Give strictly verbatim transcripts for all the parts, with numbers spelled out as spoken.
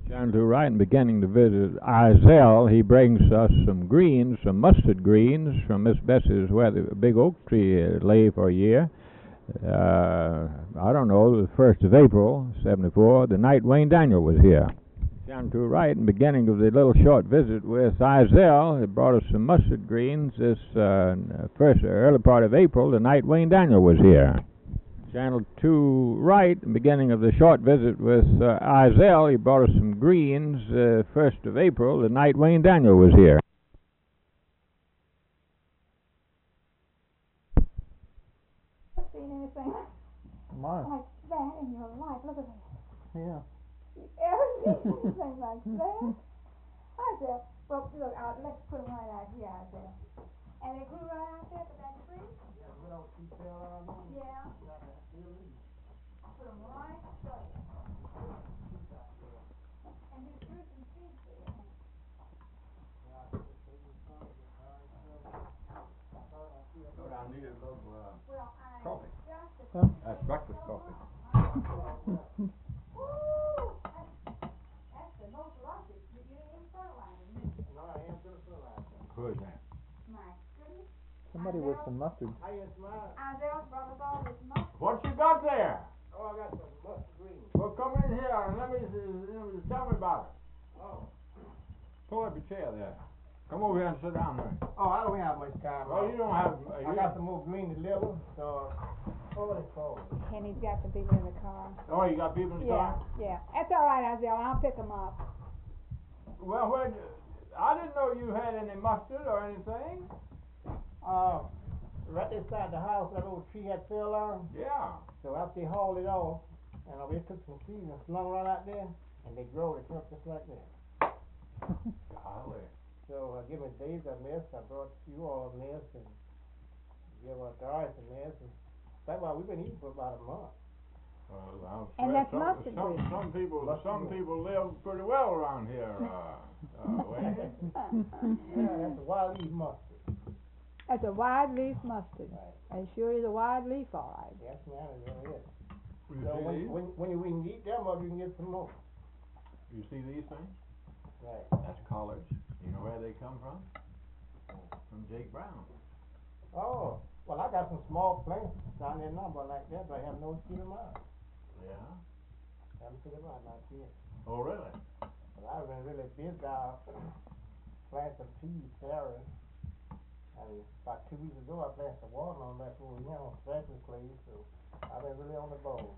Down to right and beginning to visit Izell, he brings us some greens, some mustard greens from Miss Bessie's where the big oak tree uh, lay for a year. Uh, I don't know, the first of April, seventy-four, the night Wayne Daniel was here. Down to right and beginning of the little short visit with Izell, he brought us some mustard greens this uh, first, early part of April, the night Wayne Daniel was here. Channel two right, beginning of the short visit with uh, Izell, he brought us some greens uh, first of April, the night Wayne Daniel was here. Seen anything My. like that in your life? Look at that. Yeah. You ever seen anything like that? Izell, well, look, out, let's put them right out here, Izell. And they grew right out there to that tree? Yeah, we don't keep that on. Yeah. Put them right there. And you threw some seeds there. But I needed a little uh, Well, I coffee. just Huh? That's breakfast coffee. Woo! That's, that's the most logic. You you ain't fertilizing me. No, I am gonna fertilize them. Who is that? My goodness. Somebody with some mustard. Hi, it's mine. Izell brought us all this mustard. What you got there? Oh, I got some mustard greens. Well, come in here and let me, let me tell me about it. Oh. Pull up your chair there. Come over here and sit down there. Oh, I don't have much time. Well, you don't have. Uh, I you got some more green to deliver, so. Oh, it's cold. Kenny's got some people in the car. Oh, you got people in the Yeah, car? yeah. That's all right, Izell. I'll pick them up. Well, where? I didn't know you had any mustard or anything. Uh, right inside the house, that old tree had fell on. Yeah. So after they hauled it off, and we took some trees and slung right out there, and they grow, they come up just like that. Golly. So I give me Dave a mess, I brought you all a mess, and give uh, Doris a mess, and that's why we've been eating for about a month. Well, I'll And swear that's some, mustard some, grease. some people, Mustard some grease. people live pretty well around here. Uh, uh, Wayne. Yeah, that's a wild leaf mustard. That's a wide leaf mustard. Right. It sure is a wide leaf, all right. Yes, man, it really is. You So see when, these? when, when you, when you eat them up, you can get some more. You see these things? Right. That's collards. You know where they come from? From Jake Brown. Oh, well, I got some small plants down there now, but like that, but I have no seed them out. Yeah. Haven't seed them out, not yet. Oh, really? But I've been really busy now, planting some peas, carrots, and about two weeks ago, I planted some watermelon back over here on Franklin Clay, so I've been really on the ball.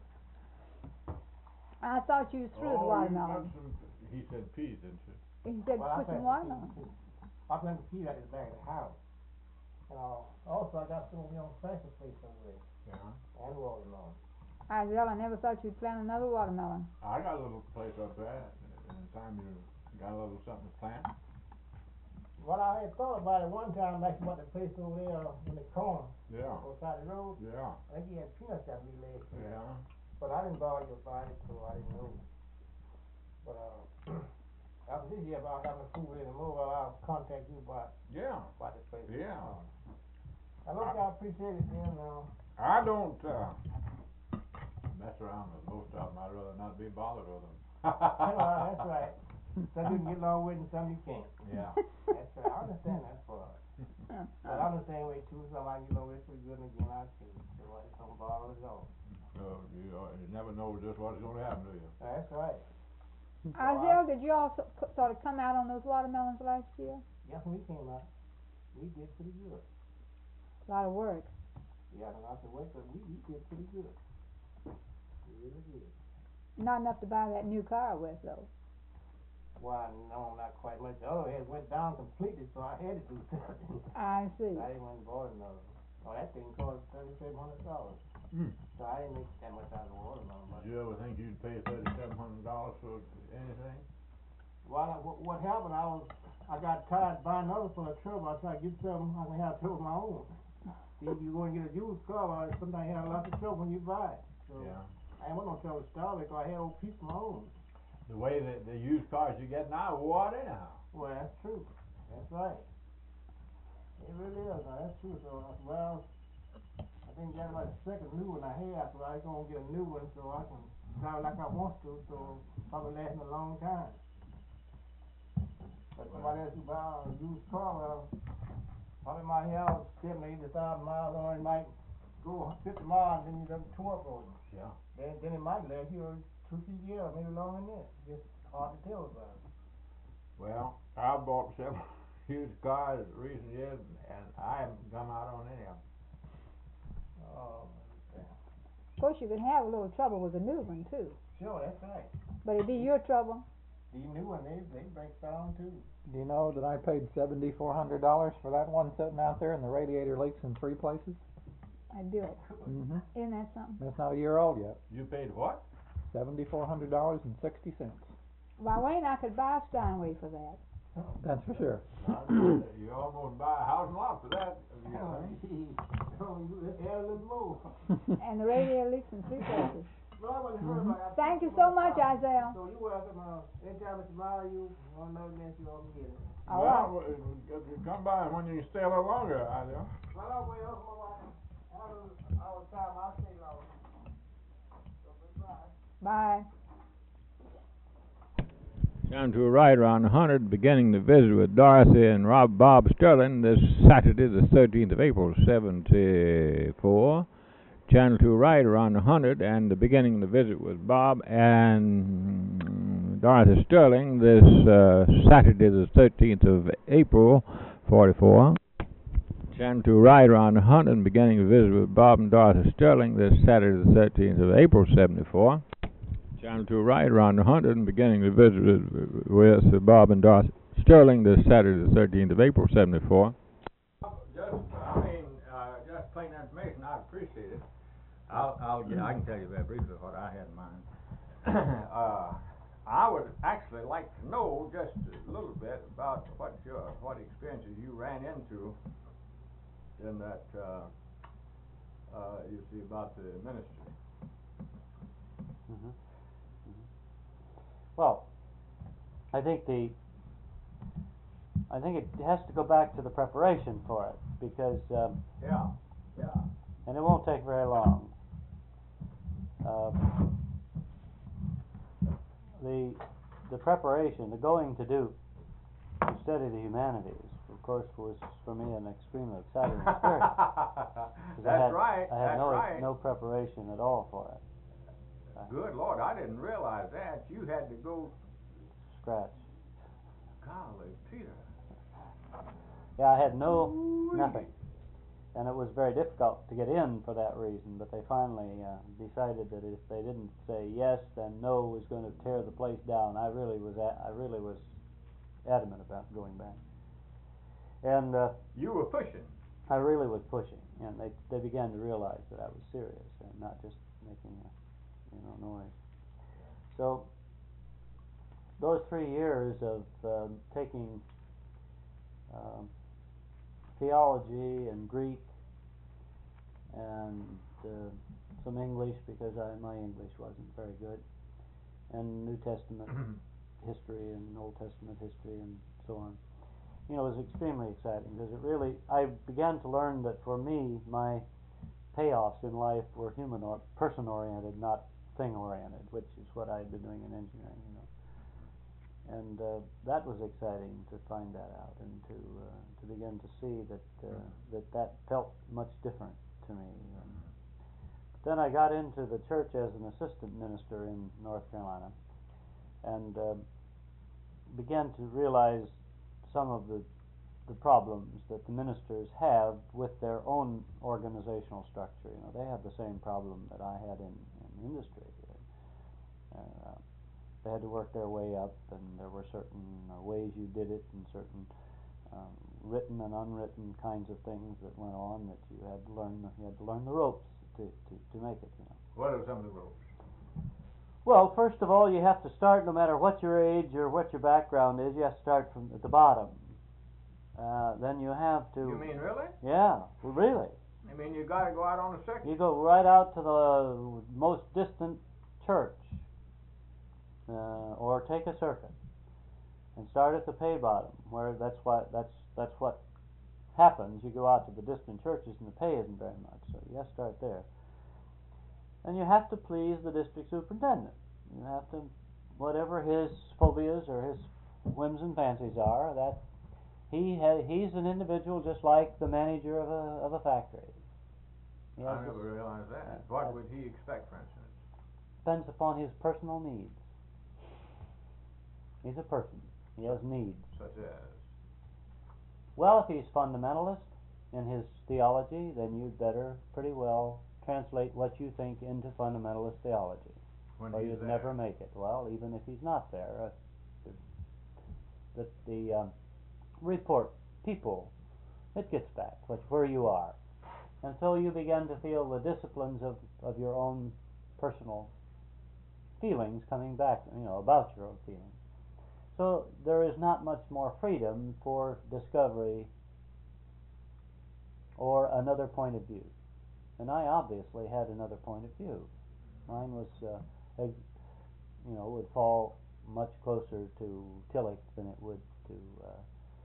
I thought you threw the Oh, you watermelon. got some, he said peas, didn't you? He said Well, I put some planted watermelon. peas too. I planted peas at the back of the house. And uh, also, I got some over here on Franklin Place over there, Yeah. and watermelon. Izell, I never thought you'd plant another watermelon. I got a little place up there. Anytime you got a little something to plant. Well, I had thought about it one time, like about the place over there in the corner, Yeah. on the side of the road. Yeah. I think he had peanuts out me last year. Yeah. But I didn't bother you about it, so I didn't know. But, uh, after this year, if I got my food ready to move, I'll contact you about, Yeah. about the place. Yeah. I hope y'all appreciate it, then, uh, I don't uh, mess around with most of them. I'd rather not be bothered with them. uh, that's right. Some you can get along with and some you can't. Yeah. That's right. I understand that part. But I'm the same way too. Some I get along with pretty good and again I can't. So I just don't bother at all. So you, uh, you never know just what's going to happen to you. That's right. Izell, did you all so- co- sort of come out on those watermelons last year? Yes, when we came out, we did pretty good. A lot of work. Yeah, and I said, wait, but we, we did pretty good. We really did. Not enough to buy that new car with, though. Well, no, not quite much. The other head went down completely, so I had to do something. I see. I didn't want to bought another. Oh, that thing cost thirty-seven hundred dollars. Mm. So I didn't make that much out of the watermelon. But Did you ever think you'd pay thirty-seven hundred dollars for anything? well, I, what, what happened? I was, I got tired buying others for a trouble. I tried to get something I can have trouble of my own. See, if you go and get a used car, well, sometimes you have a lot of trouble when you buy it. So Yeah. I ain't want no trouble to start with, because I had a old piece of my own. The way that the used cars you get now are what anyhow. Well, that's true. That's right. It really is. Now, that's true. So, uh, well, I think that's about the second new one I had, so I gonna get a new one so I can travel like I want to, so probably last me a long time. But somebody else who buy a used car, well, probably might have seventy, eighty thousand miles on it, might go fifty miles, then you done tore up on it. Yeah. Then, then it might last you two, three years, maybe longer than that. Just hard to tell about it. Well, I bought several used cars in recent years, and I haven't come out on any of them. Oh, damn. Of course, you can have a little trouble with a new one too, Sure, that's right. but it'd be your trouble. These new ones, they, they break down too. Do you know that I paid seventy-four hundred dollars for that one sitting out there, and the radiator leaks in three places? I do it. Mm-hmm. Isn't that something? It's not a year old yet. You paid what? Seventy-four hundred dollars and sixty cents. Why, Wayne, I could buy a Steinway for that. That's for sure. You almost buy a house and lot for that. Oh, you add a little more. And the radiator leaks in three places. Well, I wasn't heard about it. Thank you so much, Isaiah. So you welcome, uh, anytime it's tomorrow, you want to know this, you want to get it. All right. Well, if you come by when you stay a little longer, I know. Well, I'll wait up my wife. All the time, I'll stay long. So, goodbye. Bye. Down to a right around one hundred, beginning the visit with Dorothy and Rob Bob Sterling this Saturday, the thirteenth of April, seventy-four. Channel two right around one hundred, and the beginning of the visit with Bob and Dorothy Sterling this uh, Saturday, the thirteenth of April, forty-four. Channel two right around one hundred, and beginning of the visit with Bob and Dorothy Sterling this Saturday, the thirteenth of April, seventy-four. Channel two right around one hundred, and beginning the visit with uh, Bob and Dorothy Sterling this Saturday, the thirteenth of April, seventy-four. Just, I mean, uh, just plain information, I'd appreciate it. I'll, I'll get, I can tell you very briefly what I had in mind. uh, I would actually like to know just a little bit about what your, what experiences you ran into in that, uh, uh, you see, about the ministry. Mm-hmm. Mm-hmm. Well, I think the I think it has to go back to the preparation for it, because um, Yeah, yeah. and it won't take very long. Uh, the the preparation, the going to do to study the humanities, of course, was for me an extremely exciting experience. 'Cause That's I had, right. I had That's no right. no preparation at all for it. Good Lord, I didn't realize that. You had to go, Scratch. golly, Peter. Yeah, I had no nothing, and it was very difficult to get in for that reason. But they finally uh, decided that if they didn't say yes, then no was going to tear the place down. I really was a- I really was adamant about going back, and uh, You were pushing. I really was pushing, and they they began to realize that I was serious and not just making a you know noise. So those three years of uh, taking um, theology and Greek and uh, some English, because I, my English wasn't very good, and New Testament history and Old Testament history and so on. You know, it was extremely exciting, because it really, I began to learn that for me, my payoffs in life were human or person-oriented, not thing-oriented, which is what I had been doing in engineering, you know. And uh, that was exciting to find that out, and to uh, to begin to see that uh, that that felt much different to me. And then I got into the church as an assistant minister in North Carolina, and uh, began to realize some of the the problems that the ministers have with their own organizational structure. You know, they have the same problem that I had in, in industry. Uh, they had to work their way up, and there were certain uh, ways you did it, and certain um, written and unwritten kinds of things that went on that you had to learn. You had to learn the ropes to to, to make it. You know. What are some of the rules? Well, first of all, you have to start, no matter what your age or what your background is, you have to start from at the bottom. Uh, then you have to... You mean really? Yeah, really. I mean, you got to go out on a circuit? You go right out to the most distant church, uh, or take a circuit, and start at the pay bottom, where that's what that's that's what happens. You go out to the distant churches, and the pay isn't very much, so you have to start there. and you have to please the district superintendent. You have to, whatever his phobias or his whims and fancies are, that he ha- he's an individual just like the manager of a of a factory. He I has never this- realized that. uh, What uh, would he expect, for instance? depends upon his personal needs. He's a person. He has needs. Such as? Well, if he's fundamentalist in his theology, then you'd better pretty well translate what you think into fundamentalist theology, When or he's you'd there. never make it. Well, even if he's not there, uh, the the, the um, report people, it gets back what, where you are, and so you begin to feel the disciplines of, of your own personal feelings coming back, you know, about your own feelings. So there is not much more freedom for discovery or another point of view. And I obviously had another point of view. Mine was, uh, ex- you know, would fall much closer to Tillich than it would to. Uh,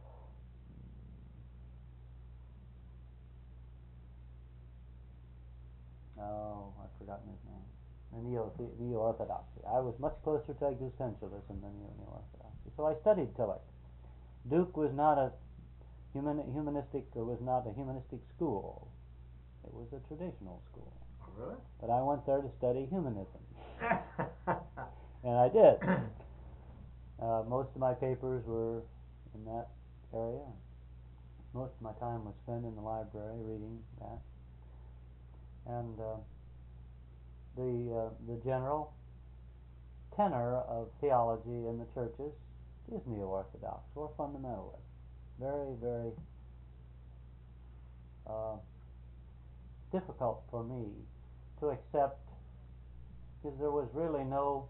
oh, I've forgotten his name. The neo neo-orthodoxy. I was much closer to existentialism than neo-orthodoxy. So I studied Tillich. Duke was not a human, humanistic, or was not a humanistic school. It was a traditional school. Really? But I went there to study humanism, and I did. Uh, most of my papers were in that area. Most of my time was spent in the library reading that. And uh, the uh, the general tenor of theology in the churches is neo-orthodox or fundamentalist. Very, very uh, difficult for me to accept, because there was really no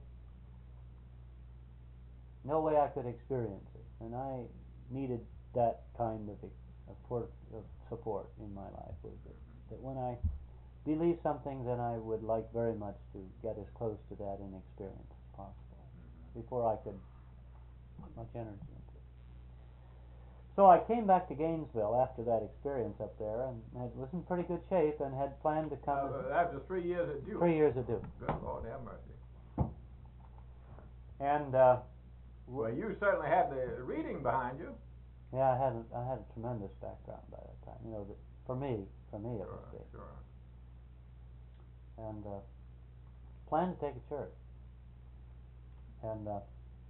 no way I could experience it, and I needed that kind of, of, port, of support in my life. Was that, that when I believe something, then I would like very much to get as close to that in experience as possible before I could put much energy into it. So I came back to Gainesville after that experience up there, and had, was in pretty good shape, and had planned to come. Uh, after three years at Duke. Three years at Duke. Good Lord, have mercy. And uh, Well, you certainly had the reading behind you. yeah, I had a, I had a tremendous background by that time. You know, that for me, for me it Sure, was big. sure. And uh, planned to take a church, and uh,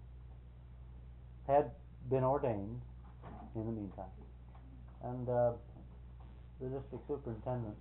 had been ordained in the meantime. And uh, the district superintendent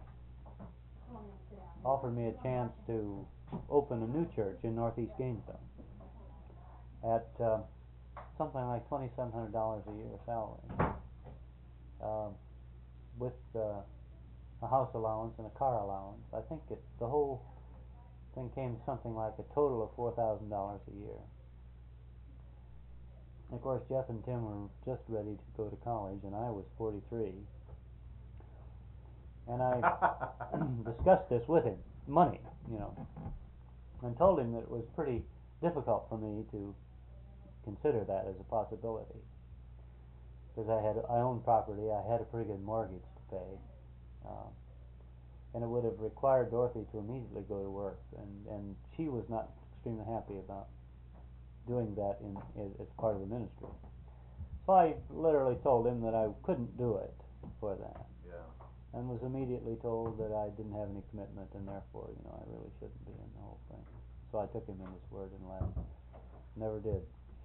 offered me a chance to open a new church in Northeast Gainesville at uh, something like twenty-seven hundred dollars a year salary, uh, with uh, a house allowance and a car allowance. I think it, the whole thing came to something like a total of four thousand dollars a year. And of course, Jeff and Tim were just ready to go to college, and I was forty-three. And I discussed this with him, money, you know, and told him that it was pretty difficult for me to consider that as a possibility, because I had I owned property, I had a pretty good mortgage to pay, uh, and it would have required Dorothy to immediately go to work, and, and she was not extremely happy about doing that in as, as part of the ministry. So I literally told him that I couldn't do it for that. Yeah. And was immediately told that I didn't have any commitment, and therefore, you know, I really shouldn't be in the whole thing. So I took him in his word and left. Never did.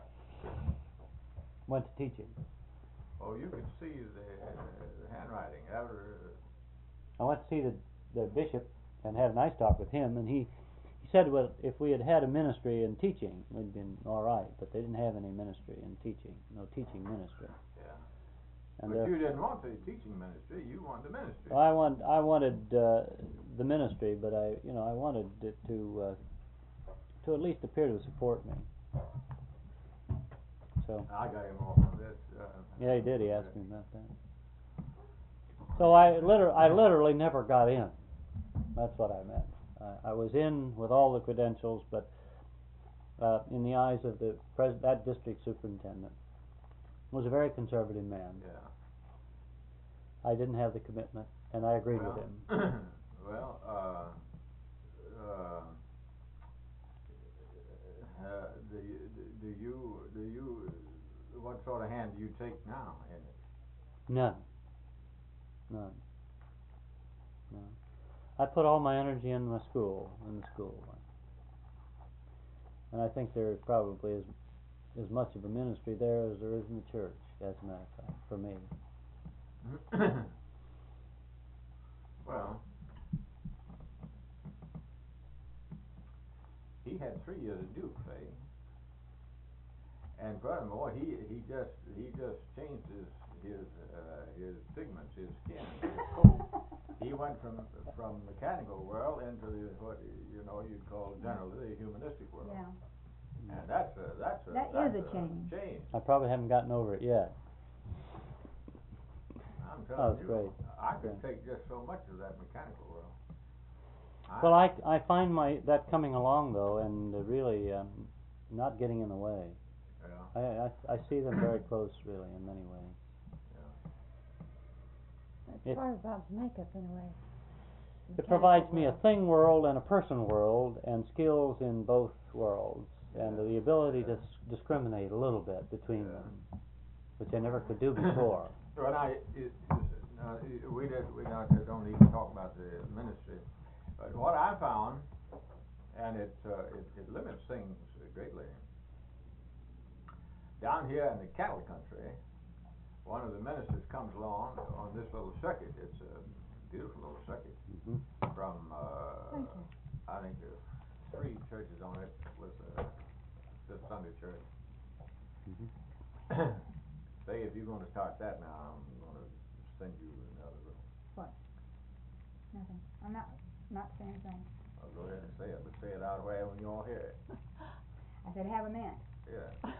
Went to teaching. Oh, you could see the, the handwriting. That was, I went to see the the bishop and had a nice talk with him, and he he said, well, if we had had a ministry in teaching, we'd been all right, but they didn't have any ministry in teaching, no teaching ministry. yeah. And But there- you didn't want the teaching ministry. You wanted the ministry. I want I wanted uh, the ministry, but I you know I wanted it to uh, to at least appear to support me. So I got him off on this. Uh, yeah, he did. He asked me about that. So I liter- I literally never got in. That's what I meant. I, I was in with all the credentials, but uh, in the eyes of the pres- that district superintendent, was a very conservative man. Yeah. I didn't have the commitment, and I agreed well, with him. well, uh, uh, uh, do you, do you, do you, what sort of hand do you take now in it? None. None. No. I put all my energy in my school, in the school. And I think there is probably as, as much of a ministry there as there is in the church, as a matter of fact, for me. Well, he had three years of Duke, say. And furthermore, he he just he just changed his his uh, his pigments, his skin, his coat. He went from from mechanical world into the what you know you'd call generally the humanistic world. Yeah. And that's a that's a That that's is a change. change. I probably haven't gotten over it yet. I'm Oh, telling it's you, great. I could Yeah. take just so much of that mechanical world. Well, I, I find my that coming along though, and uh, really um, not getting in the way. Yeah. I, I I see them very close, really, in many ways. That's It- part of Bob's makeup in a way. It provides me a thing world and a person world, and skills in both worlds, and Yeah. the ability to s- discriminate a little bit between Yeah. them, which I never could do before. Well, I, it, it, uh, it- we did, we not, don't even talk about the ministry, but what I found, and it, uh, it, it limits things greatly. Down here in the cattle country, one of the ministers comes along on this little circuit. It's a beautiful little circuit hmm from, uh, I think there's three churches on it with, uh, this Sunday church. hmm Say, if you're gonna start that now, I'm gonna send you another little. What? Nothing. I'm not, not saying anything. I'll go ahead and say it, but say it out where when you all hear it. I said have a mint. Yeah.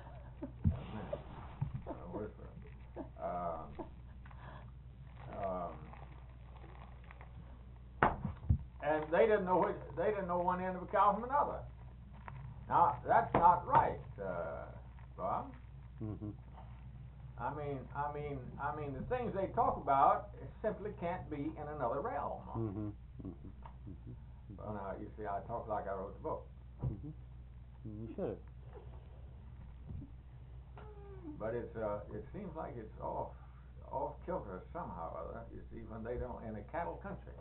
I'll whisper. Um, um, and they didn't know which, they didn't know one end of a cow from another. Now, that's not right, uh, Bob. hmm I mean, I mean, I mean, the things they talk about simply can't be in another realm. hmm hmm Well, now, you see, I talk like I wrote the book. hmm You should have. But it's, uh, it seems like it's off, off kilter somehow or other, you see, when they don't, in a cattle country.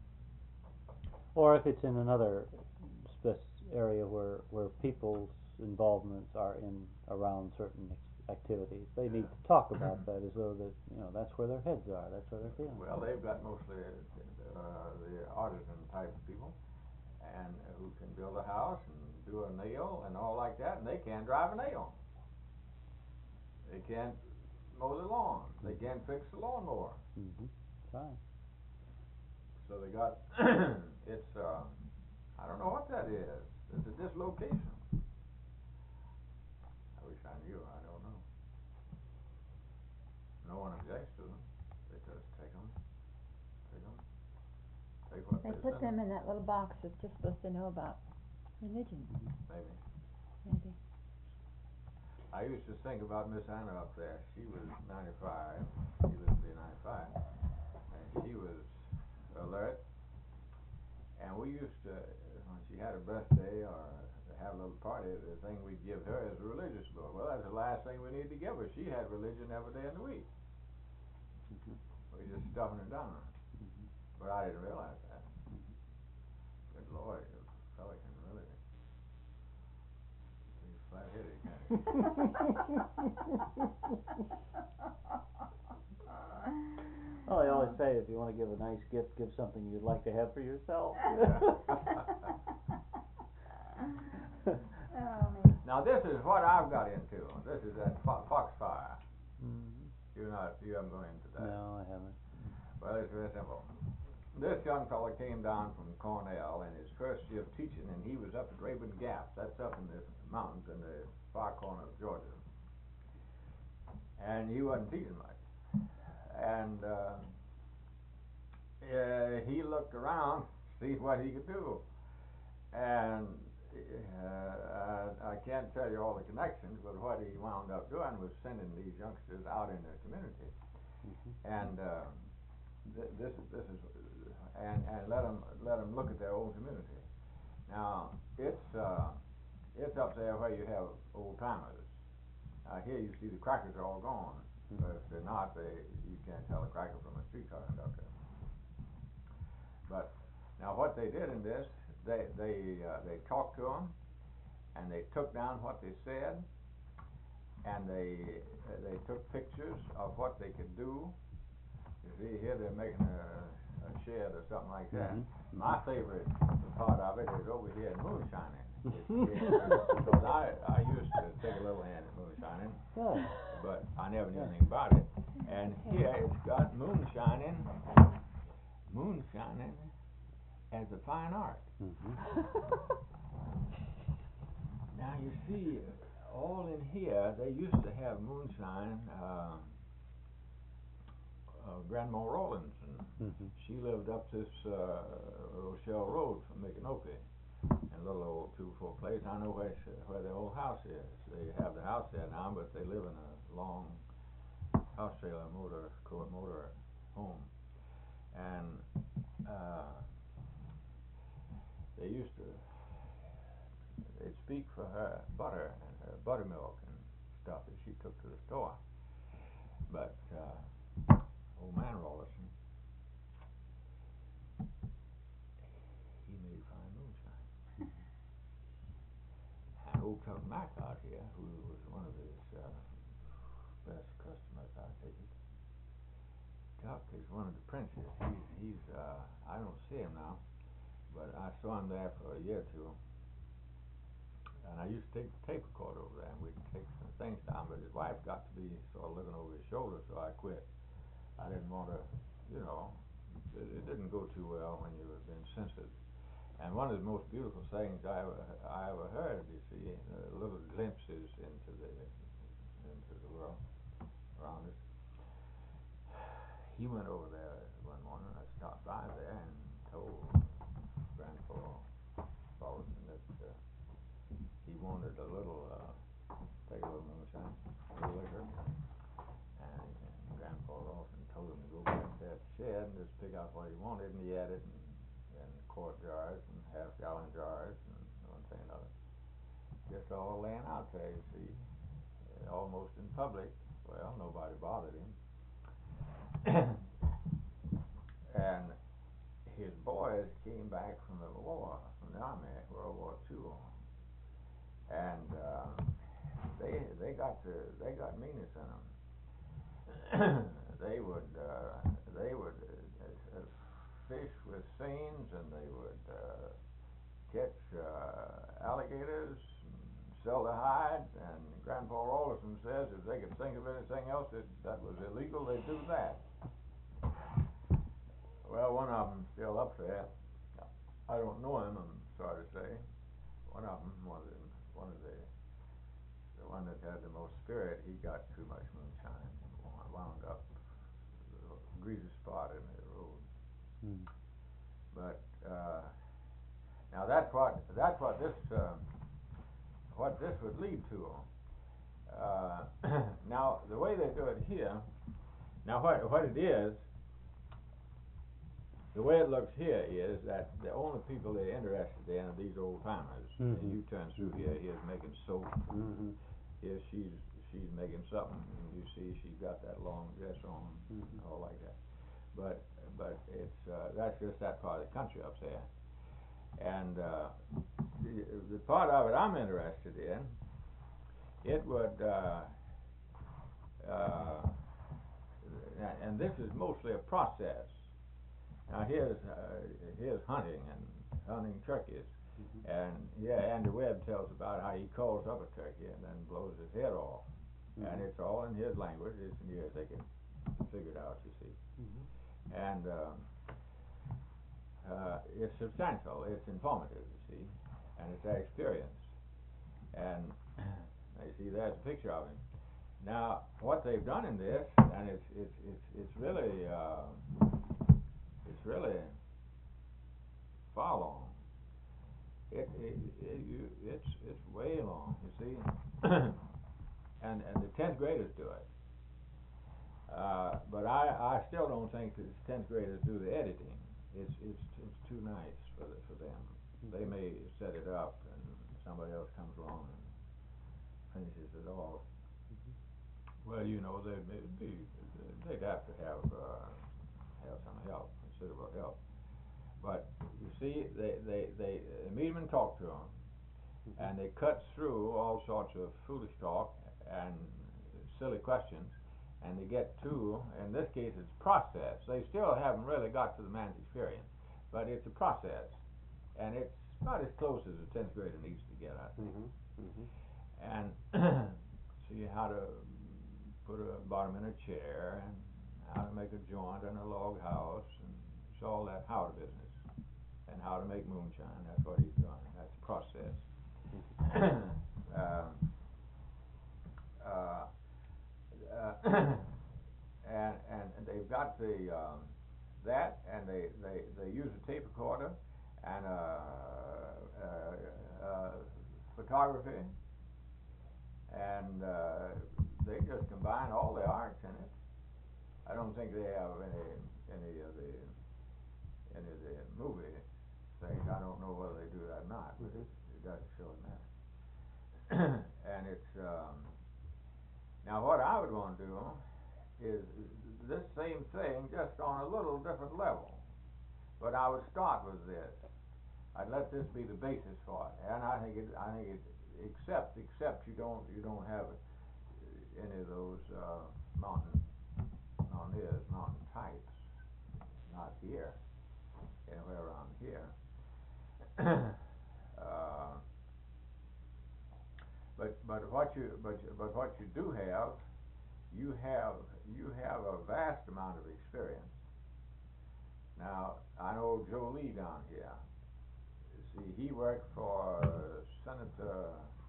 Or if it's in another spec- area where where people's involvements are in around certain ex- activities, they need to talk about that as though that you know that's where their heads are, that's where they're feeling. Well, they've got mostly, uh, the artisan type of people, and uh, who can build a house and do a nail and all like that, and they can't drive a nail. They can't mow the lawn, they can't fix the lawnmower. Mm-hmm. Right. So they got, it's, uh, I don't know what that is. It's a dislocation. I wish I knew, I don't know. No one objects to them. They just take them, take them, take what They they put send them in that little box that's just supposed to know about religion, maybe. maybe. I used to think about Miss Anna up there. She was ninety-five, she lived to be ninety-five, and she was alert. And we used to, when she had a birthday or have a little party, the thing we'd give her is a religious book. Well, that's the last thing we need to give her. She had religion every day in the week. Mm-hmm. We just stuffing her down. Mm-hmm. But I didn't realize that. Good Lord, a fella can really be flat-headed, can't he? Well, they always say if you want to give a nice gift, give something you'd like to have for yourself. Oh, man. Now this is what I've got into. This is that fo- foxfire. Mm-hmm. You're not, you haven't gone into that. No, I haven't. Well, it's very simple. This young fella came down from Cornell in his first year of teaching, and he was up at Rabun Gap. That's up in the mountains in the far corner of Georgia. And he wasn't teaching much. And uh, uh, he looked around to see what he could do. And uh, I, I can't tell you all the connections, but what he wound up doing was sending these youngsters out in the community. Mm-hmm. And uh, th- this is this is and and let them let them look at their own community. Now, it's, uh, it's up there where you have old timers. Uh, here you see the crackers are all gone. But if they're not, they, you can't tell a cracker from a streetcar conductor. But, now what they did in this, they, they, uh, they talked to them, and they took down what they said, and they, uh, they took pictures of what they could do. You see here they're making a, a shed or something like that. Mhm. My favorite part of it is over here in moonshining. It's, it's, because I, I used to take a little hand at moonshining, Good. but I never knew anything about it. And here it's got moonshining, moonshining as a fine art. Mhm. Now you see, all in here, they used to have moonshine, uh, uh, Grandma Rawlinson. Mhm. She lived up this, uh, Rochelle Road from Micanopy, in a little old two-four place. I know where, she, where the old house is. They have the house there now, but they live in a long house trailer motor, court motor home. And, uh, they used to, they'd speak for her butter and her buttermilk and stuff that she took to the store. But, uh, old man Rawlinson, he made fine moonshine. And old Tuck Mack out here, who was one of his, uh, best customers, I take it. Tuck is one of the princes. He's, he's, uh, I don't see him now, but I saw him there for a year or two. And I used to take the tape recorder over there, and we'd take some things down, but his wife got to be sort of looking over his shoulder, so I quit. I didn't want to, you know, it, it didn't go too well when you were being censored. And one of the most beautiful things I ever, I ever heard, you see, uh, little glimpses into the, into the world around us. He went over there one morning, I stopped by there and told Grandpa Rawlinson that, uh, he wanted a little, uh, take a little moonshine, a little liquor. And, and Grandpa Rawlinson told him to go back to that shed and just pick out what he wanted, and he had it in, in quart jars and half gallon jars and one thing and another. Just all laying out there, you see, uh, almost in public. Well, nobody bothered him. And his boys came back from the war, from the army, World War Two. And, uh, they, they got the, they got meanness in them. They would, uh, they would, uh, uh, fish with seines, and they would, uh, catch, uh, alligators, and sell the hides, and Grandpa Rawlinson says if they could think of anything else that, that was illegal, they'd do that. Well, one of them still up there. I don't know him, I'm sorry to say. One of them, one of the, one of the, the one that had the most spirit, he got too much moonshine and wound up a greasy spot in the road. Mm. But, uh, now that's what, that's what this, uh, what this would lead to. Uh, now, the way they do it here, now what, what it is, the way it looks here is that the only people they're interested in are these old timers. Mhm. And you turn through here, here's making soap. Mhm. Here she's, she's making something, and you see she's got that long dress on, Mhm. all like that. But, but it's, uh, that's just that part of the country up there. And, uh, the, the part of it I'm interested in, it would, uh, uh, and this is mostly a process. Now here's, uh, here's hunting and hunting turkeys. Mhm. And yeah, Andy Webb tells about how he calls up a turkey and then blows his head off. Mhm. And it's all in his language, it's in yours, they can figure it out, you see. Mhm. And, um, uh, it's substantial, it's informative, you see, and it's their experience. And, you see, there's a picture of him. Now, what they've done in this, and it's, it's, it's, it's really, uh, it's really far long. It, it, it, you, it's, it's way long, you see. and, and the tenth graders do it. Uh, but I, I still don't think that tenth graders do the editing. It's, it's, it's too nice for the, for them. They may set it up and somebody else comes along and finishes it off. Well, you know, they'd may be, they'd have to have, uh, have some help, considerable help. But, you see, they, they, they uh, meet them and talk to them, and they cut through all sorts of foolish talk and silly questions, and they get to, in this case it's process. They still haven't really got to the man's experience, but it's a process, and it's about as close as a tenth grader needs to get, I think. Mm-hmm. Mm-hmm. And see how to put a bottom in a chair, and how to make a joint in a log house, and it's all that how to business, and how to make moonshine. That's what he's doing. That's the process. um, uh, uh, and and they've got the um, that, and they, they, they use a tape recorder and uh, uh, uh, photography, and uh, they just combine all the arts in it. I don't think they have any any of the any of the movie things. I don't know whether they do that or not, but it, it doesn't show in that. And it's um, now what I would want to do is this same thing, just on a little different level. But I would start with this. I'd let this be the basis for it, and I think it. I think it. Except, except you don't, you don't have any of those uh, mountain, mountaineers, mountain types. Not here. Anywhere around here. uh, but but what you but but what you do have, you have you have a vast amount of experience. Now I know Joe Lee down here. See, he worked for uh, Senator,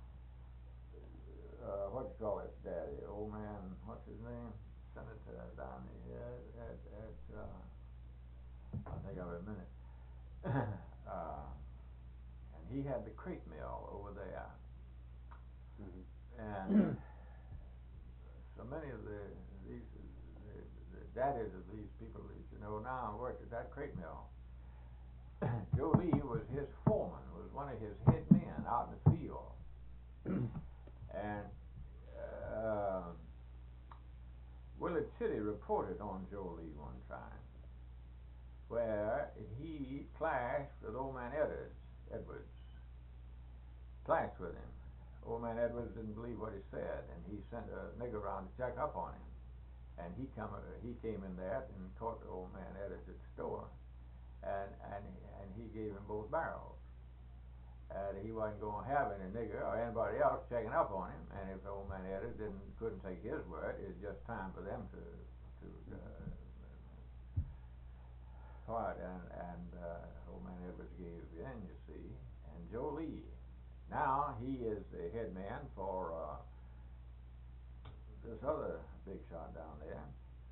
uh, what do you call it, Daddy? Old man, what's his name? Senator down here at, at uh, I'll think of it in a minute. uh, and he had the crepe mill over there. Mm-hmm. And so many of the, these, the, the daddies of these people that you know now worked at that crepe mill. Joe Lee was his foreman, was one of his head men out in the field. And uh, Willard City reported on Joe Lee one time, where he clashed with old man Edwards, Edwards. Clashed with him. Old man Edwards didn't believe what he said, and he sent a nigger around to check up on him. And he come, uh, he came in there and caught the old man Edwards at the store. And, and and he gave him both barrels. And he wasn't going to have any nigger or anybody else checking up on him. And if old man Edwards didn't couldn't take his word, it's just time for them to to uh, fight. And and uh, old man Edwards gave in, you see. And Joe Lee, now he is the head man for uh, this other big shot down there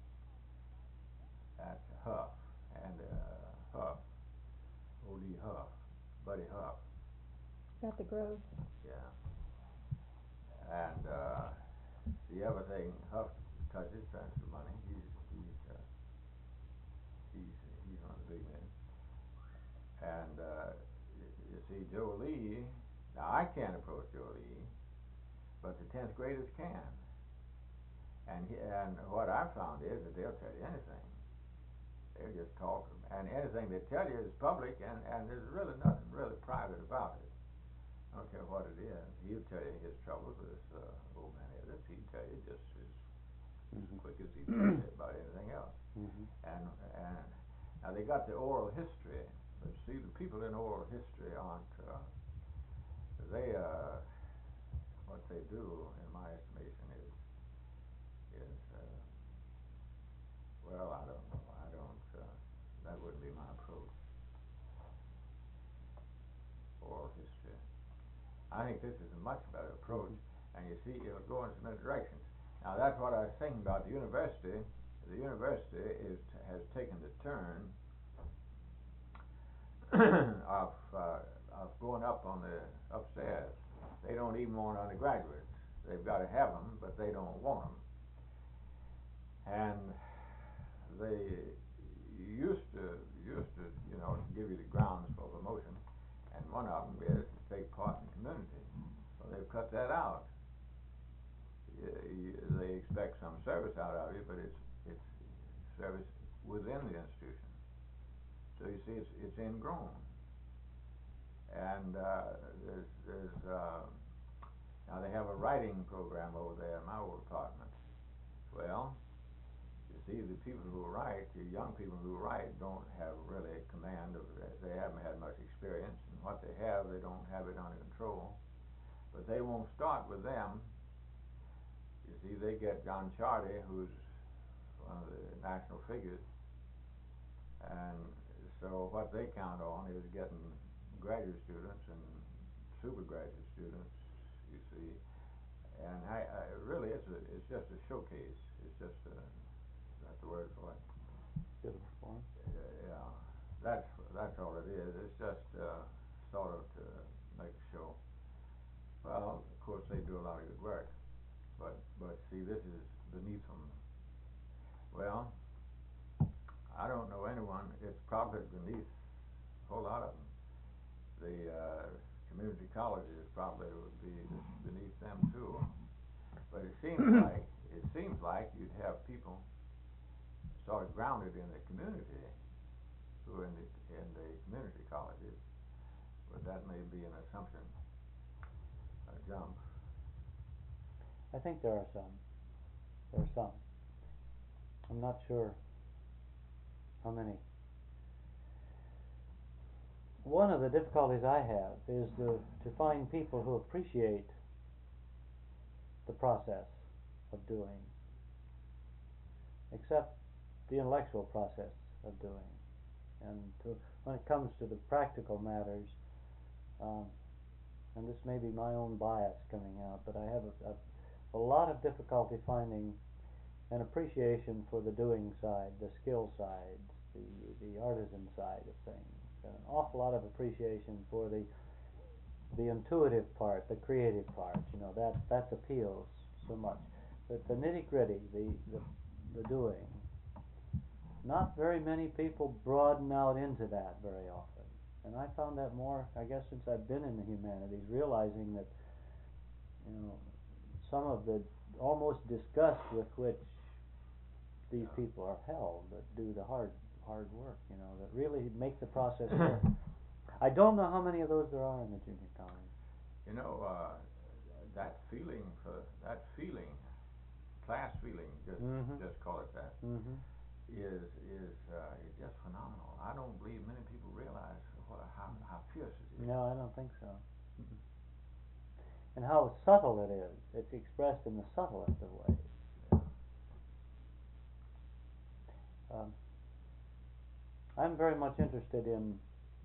at Huff and. Uh, Huff, O D Huff, Buddy Huff. Got the Grove. Yeah. And uh, see, everything Huff touches turns to money. He's he's uh, he's he's one of the big men. And uh, you, you see, Joe Lee. Now I can't approach Joe Lee, but the tenth graders can. And he, and what I found is that they'll tell you anything. They'll just talk, and anything they tell you is public, and, and there's really nothing really private about it. I don't care what it is. He'll tell you his troubles with this uh, old man Edwards. He'll tell you just as mm-hmm. quick as he tells you about anything else. Mm-hmm. And and now they got the oral history, but see, the people in oral history aren't. Uh, they uh, what they do, in my estimation, is is uh, well, I don't know. That wouldn't be my approach. Oral history. I think this is a much better approach, mm-hmm. and you see, it'll go in some other directions. Now, that's what I was thinking about the university. The university is has taken the turn of uh, of going up on the upstairs. They don't even want undergraduates. They've got to have them, but they don't want them. And they used to used to you know give you the grounds for promotion, and one of them is to take part in the community. Well, they've cut that out. Y- y- They expect some service out of you, but it's it's service within the institution. So you see, it's it's ingrown. And uh, there's there's uh, now they have a writing program over there in my old department. Well, you see, the people who write, the young people who write, don't have really command of. They haven't had much experience, and what they have, they don't have it under control. But they won't start with them. You see, they get John Chardy, who's one of the national figures, and so what they count on is getting graduate students and super graduate students. You see, and I, I really, it's a, it's just a showcase. It's just a, is that the word for it? Beautiful form. Uh, yeah, that's that's all it is. It's just uh, sort of to make a show. Well, of course they do a lot of good work, but but see, this is beneath them. Well, I don't know anyone. It's probably beneath a whole lot of them. The uh, community colleges probably would be beneath them too. But it seems like it seems like you'd have people sort of grounded in the community who are in the in the community colleges. But that may be an assumption, a jump. I think there are some. There are some. I'm not sure how many. One of the difficulties I have is to, to find people who appreciate the process of doing, except the intellectual process of doing. And to, when it comes to the practical matters, um, and this may be my own bias coming out, but I have a, a, a lot of difficulty finding an appreciation for the doing side, the skill side, the, the artisan side of things. An awful lot of appreciation for the the intuitive part, the creative part. You know, that that appeals so much. But the nitty gritty, the, the the doing, not very many people broaden out into that very often. And I found that more, I guess, since I've been in the humanities, realizing that, you know, some of the almost disgust with which these people are held that do the hard hard work, you know, that really make the process work. I don't know how many of those there are in the junior college. You know, uh, that feeling for that feeling, class feeling, just Mhm. just call it that, Mm-hmm. is is uh, is just phenomenal. I don't believe many people realize what how how fierce it is. No, I don't think so. Mm-mm. And how subtle it is. It's expressed in the subtlest of ways. Um, I'm very much interested in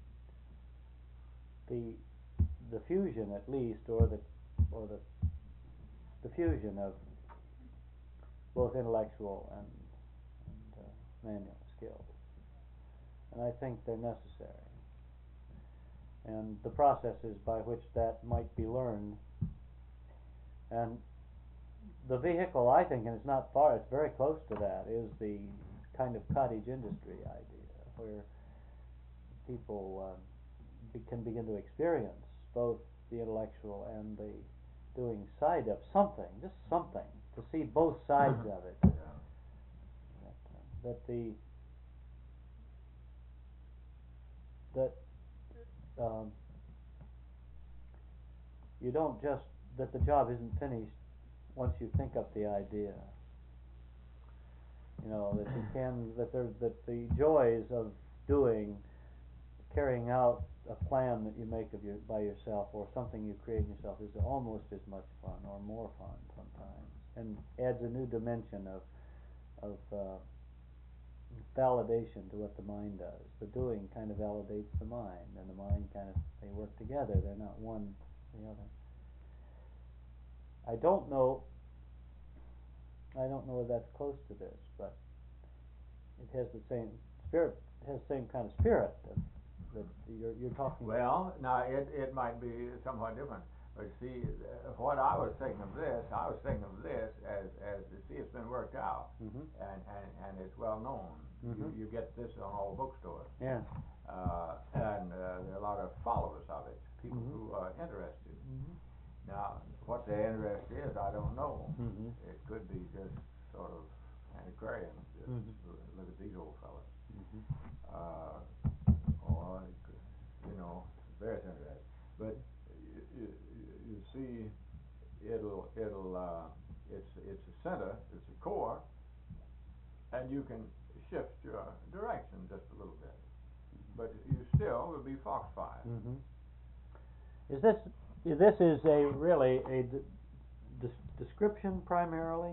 the the fusion, at least, or the or the the fusion of both intellectual and, and uh, manual skills, and I think they're necessary. And the processes by which that might be learned, and the vehicle, I think, and it's not far, it's very close to that, is the kind of cottage industry idea, where people um, be, can begin to experience both the intellectual and the doing side of something, just something, to see both sides of it. Yeah. That, uh, that the that um, you don't just that the job isn't finished once you think up the idea. You know, that you can that there that the joys of doing, carrying out a plan that you make of your by yourself, or something you create yourself, is almost as much fun or more fun sometimes, and adds a new dimension of of uh, validation to what the mind does. The doing kind of validates the mind, and the mind kind of, they work together. They're not one or the other. I don't know. I don't know if that's close to this, but it has the same spirit. It has the same kind of spirit that, that you're you're talking about. Well, now it it might be somewhat different, but see, uh, what I was thinking of this, I was thinking of this as as see, it's been worked out, Mm-hmm. and, and and it's well known. Mm-hmm. You you get this on all bookstores. Yeah. uh, and uh, there are a lot of followers of it, people Mhm. who are interested. Mhm. Now, what their interest is, I don't know. Mhm. It could be just sort of antiquarian. Just Mhm. look at these old fellas. Mhm. Uh, or, it could, you know, various interests. But you, you, you see, it'll, it'll, uh, it's, it's a center, it's a core, and you can shift your direction just a little bit. But you still will be foxfired. Mhm. Is this this is a really a d- des- description primarily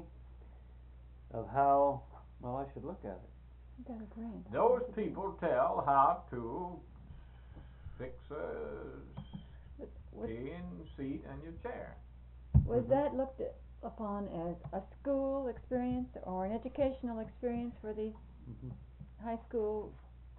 of how? Well, I should look at it. You got a green. Those people tell how to fix a But was, cane, seat, and your chair. was Mhm. that looked at upon as a school experience or an educational experience for these Mhm. high school?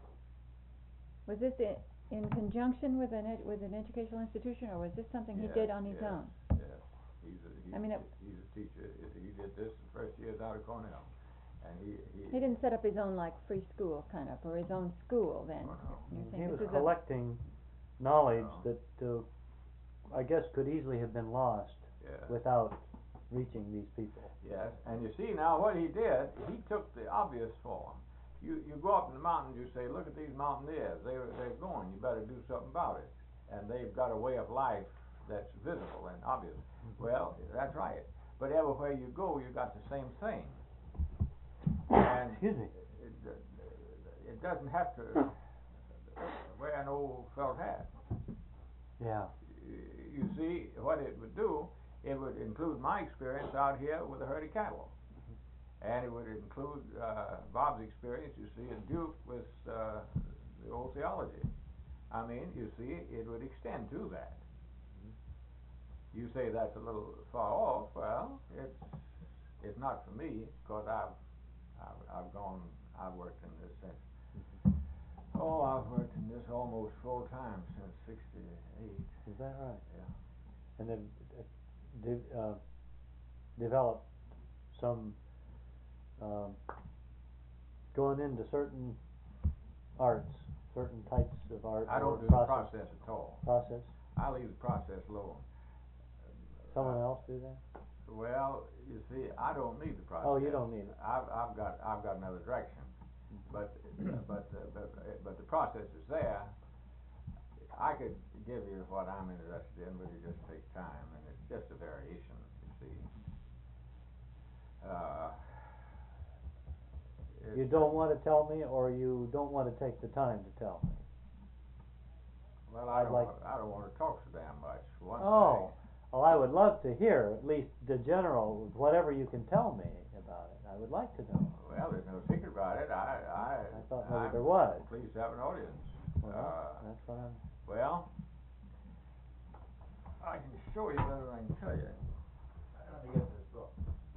Was this i- in conjunction with an ed- with an educational institution, or was this something he Yes, did on his yes, own? Yes, he's a, he's, I mean, it- he's a teacher. He did this the first years out of Cornell, and he he. He didn't set up his own like free school kind of, or his own school then. Oh, no. You're He saying was this is a- collecting knowledge No. that uh, I guess could easily have been lost Yeah. without reaching these people. Yes, and you see now what he did. He took the obvious form. You you go up in the mountains. You say, look at these mountaineers. They they're going. You better do something about it. And they've got a way of life that's visible and obvious. Well, that's right. But everywhere you go, you got the same thing. And Excuse me. It, it, it doesn't have to wear an old felt hat. Yeah. Y- You see, what it would do, it would include my experience out here with the herd of cattle. And it would include uh, Bob's experience, you see, at Duke with uh, the old theology. I mean, you see, it would extend to that. You say that's a little far off. Well, it's it's not for me, because I've, I've I've gone, I've worked in this since. Oh, I've worked in this almost full time since sixty-eight. Is that right? Yeah. And then uh, de- uh, developed some um, going into certain arts, certain types of art. I or don't do the process. process at all. Process. I leave the process alone. Someone Uh, else do that? Well, you see, I don't need the process. Oh, you don't need it. I've I've got I've got another direction, but but uh, but but the process is there. I could give you what I'm interested in, but it just takes time, and it's just a variation. You see. Uh, You it's- don't want to tell me, or you don't want to take the time to tell me? Well, I I'd don't like- want, I don't want to talk so damn much. For one Oh, well, I would love to hear at least the general, whatever you can tell me about it. I would like to know. thing. Well, there's no secret about it. I I I thought maybe I'm there was. pleased to have an audience. Well, Uh, that's what I'm. Well, I can show you better than I can tell you. Let me get this book.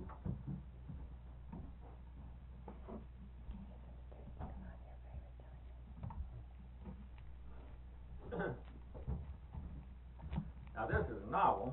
Now this is a novel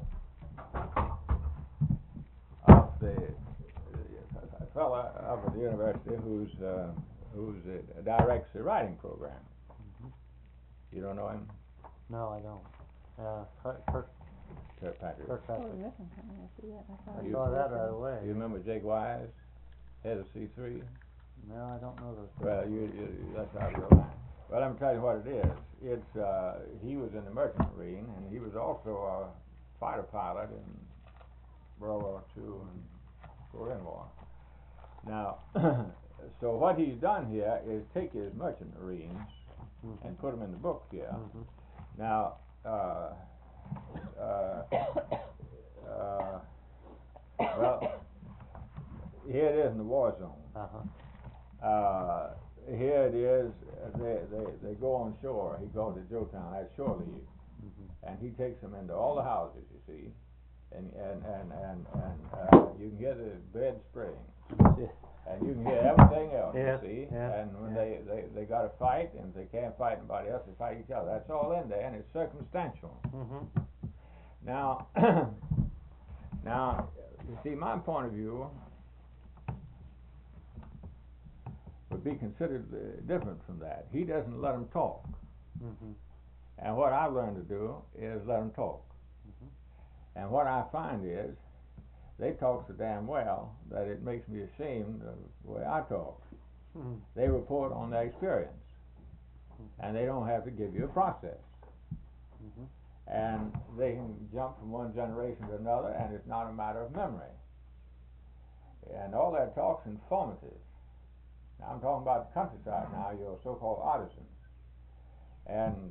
of the uh, fella up at the university who's uh, who's uh, directs the writing program. You don't know him? No, I don't. Uh, Kirk, Kirk, Kirkpatrick. Oh, Kirkpatrick. this one, I see that, I saw I it. saw that right away. You remember Jake Wise, head of C three? No, I don't know those. Well, people. you, you, that's how you line. Well, let me tell you what it is. It's, uh, he was in the Merchant Marine, and he was also a fighter pilot in World War Two and Korean War. Now, so what he's done here is take his Merchant Marines Mhm. and put them in the book here. Mhm. Now, uh, uh, uh, well, here it is in the war zone. Uh-huh. Uh, here it is, uh, they, they, they go on shore. He goes to Joetown, that's shore leave. Mhm. And he takes them into all the houses, you see. And, and, and, and, and uh, you can hear the bed spraying. Yeah. And you can hear everything else, Yes, you see. yeah, And when yeah. they, they, they got to fight, and if they can't fight anybody else, they fight each other. That's all in there, and it's circumstantial. Mhm. Now, now, you see, my point of view would be considered uh, different from that. He doesn't let them talk. Mhm. And what I've learned to do is let them talk. Mhm. And what I find is they talk so damn well that it makes me ashamed of the way I talk. Mhm. They report on their experience, Mhm. and they don't have to give you a process. Mhm. And they can jump from one generation to another, and it's not a matter of memory. And all that talk's informative. Now I'm talking about the countryside now, your so-called artisans. And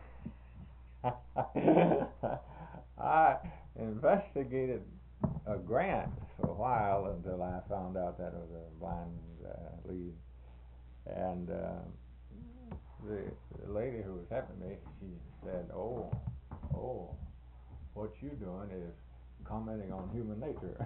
uh, I investigated a grant for a while until I found out that it was a blind uh, lead. And uh, the, the lady who was helping me, she said, "Oh, oh, what you doing is commenting on human nature."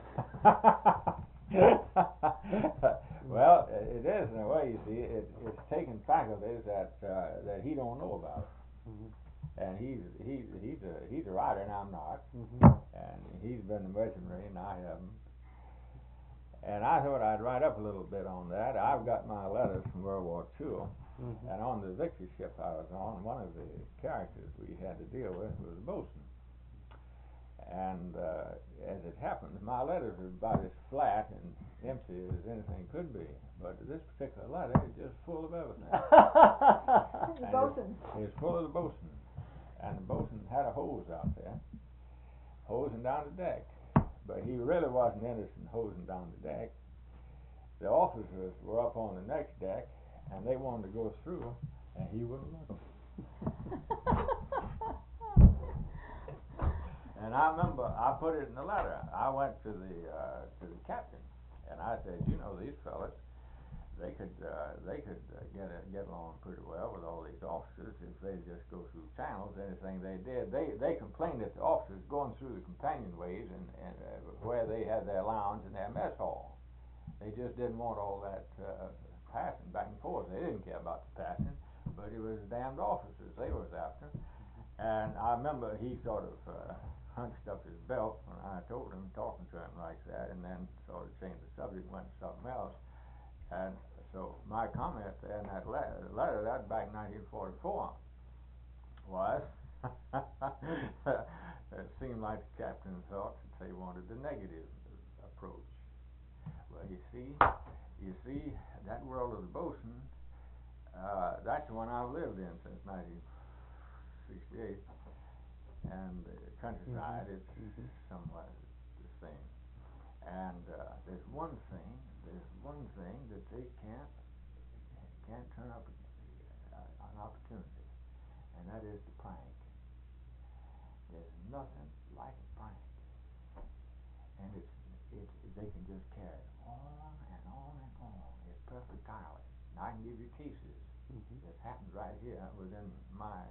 Well, it is in a way. You see, it, it's taking faculties that uh, that he don't know about, Mhm. and he's he's he's a he's a writer and I'm not, Mhm. and he's been a missionary and I haven't. And I thought I'd write up a little bit on that. I've got my letters from World War Two, Mhm. and on the Victory ship I was on, one of the characters we had to deal with was a bosun. And uh, as it happened, my letters are about as flat and empty as anything could be. But this particular letter is just full of everything. The And bosun. It's, it's full of the bosun. And the bosun had a hose out there, hosing down the deck. But he really wasn't interested in hosing down the deck. The officers were up on the next deck, and they wanted to go through, and he wouldn't let them. And I remember I put it in the letter. I went to the uh, to the captain, and I said, you know, these fellas, they could uh, they could uh, get a, get along pretty well with all these officers if they just go through channels. Anything they did, they they complained that the officers going through the companionways and and uh, where they had their lounge and their mess hall. They just didn't want all that uh, passing back and forth. They didn't care about the passing, but it was damned officers they was after. And I remember he sort of uh, hunched up his belt when I told him, talking to him like that, and then sort of changed the subject and went to something else. And so my comment there in that letter, letter that back in nineteen forty-four, was it seemed like the captain thought that they wanted the negative approach. Well, you see, you see, that world of the bosun, uh, that's the one I've lived in since nineteen sixty-eight. And the countryside, Mhm. it's Mhm. somewhat the same. And uh, there's one thing, there's one thing that they can't can't turn up uh, an opportunity, and that is the prank. There's nothing like a prank, and it's it's they can just carry it on and on and on. It's perfectly tireless. And I can give you cases. Mhm. This happens right here within my.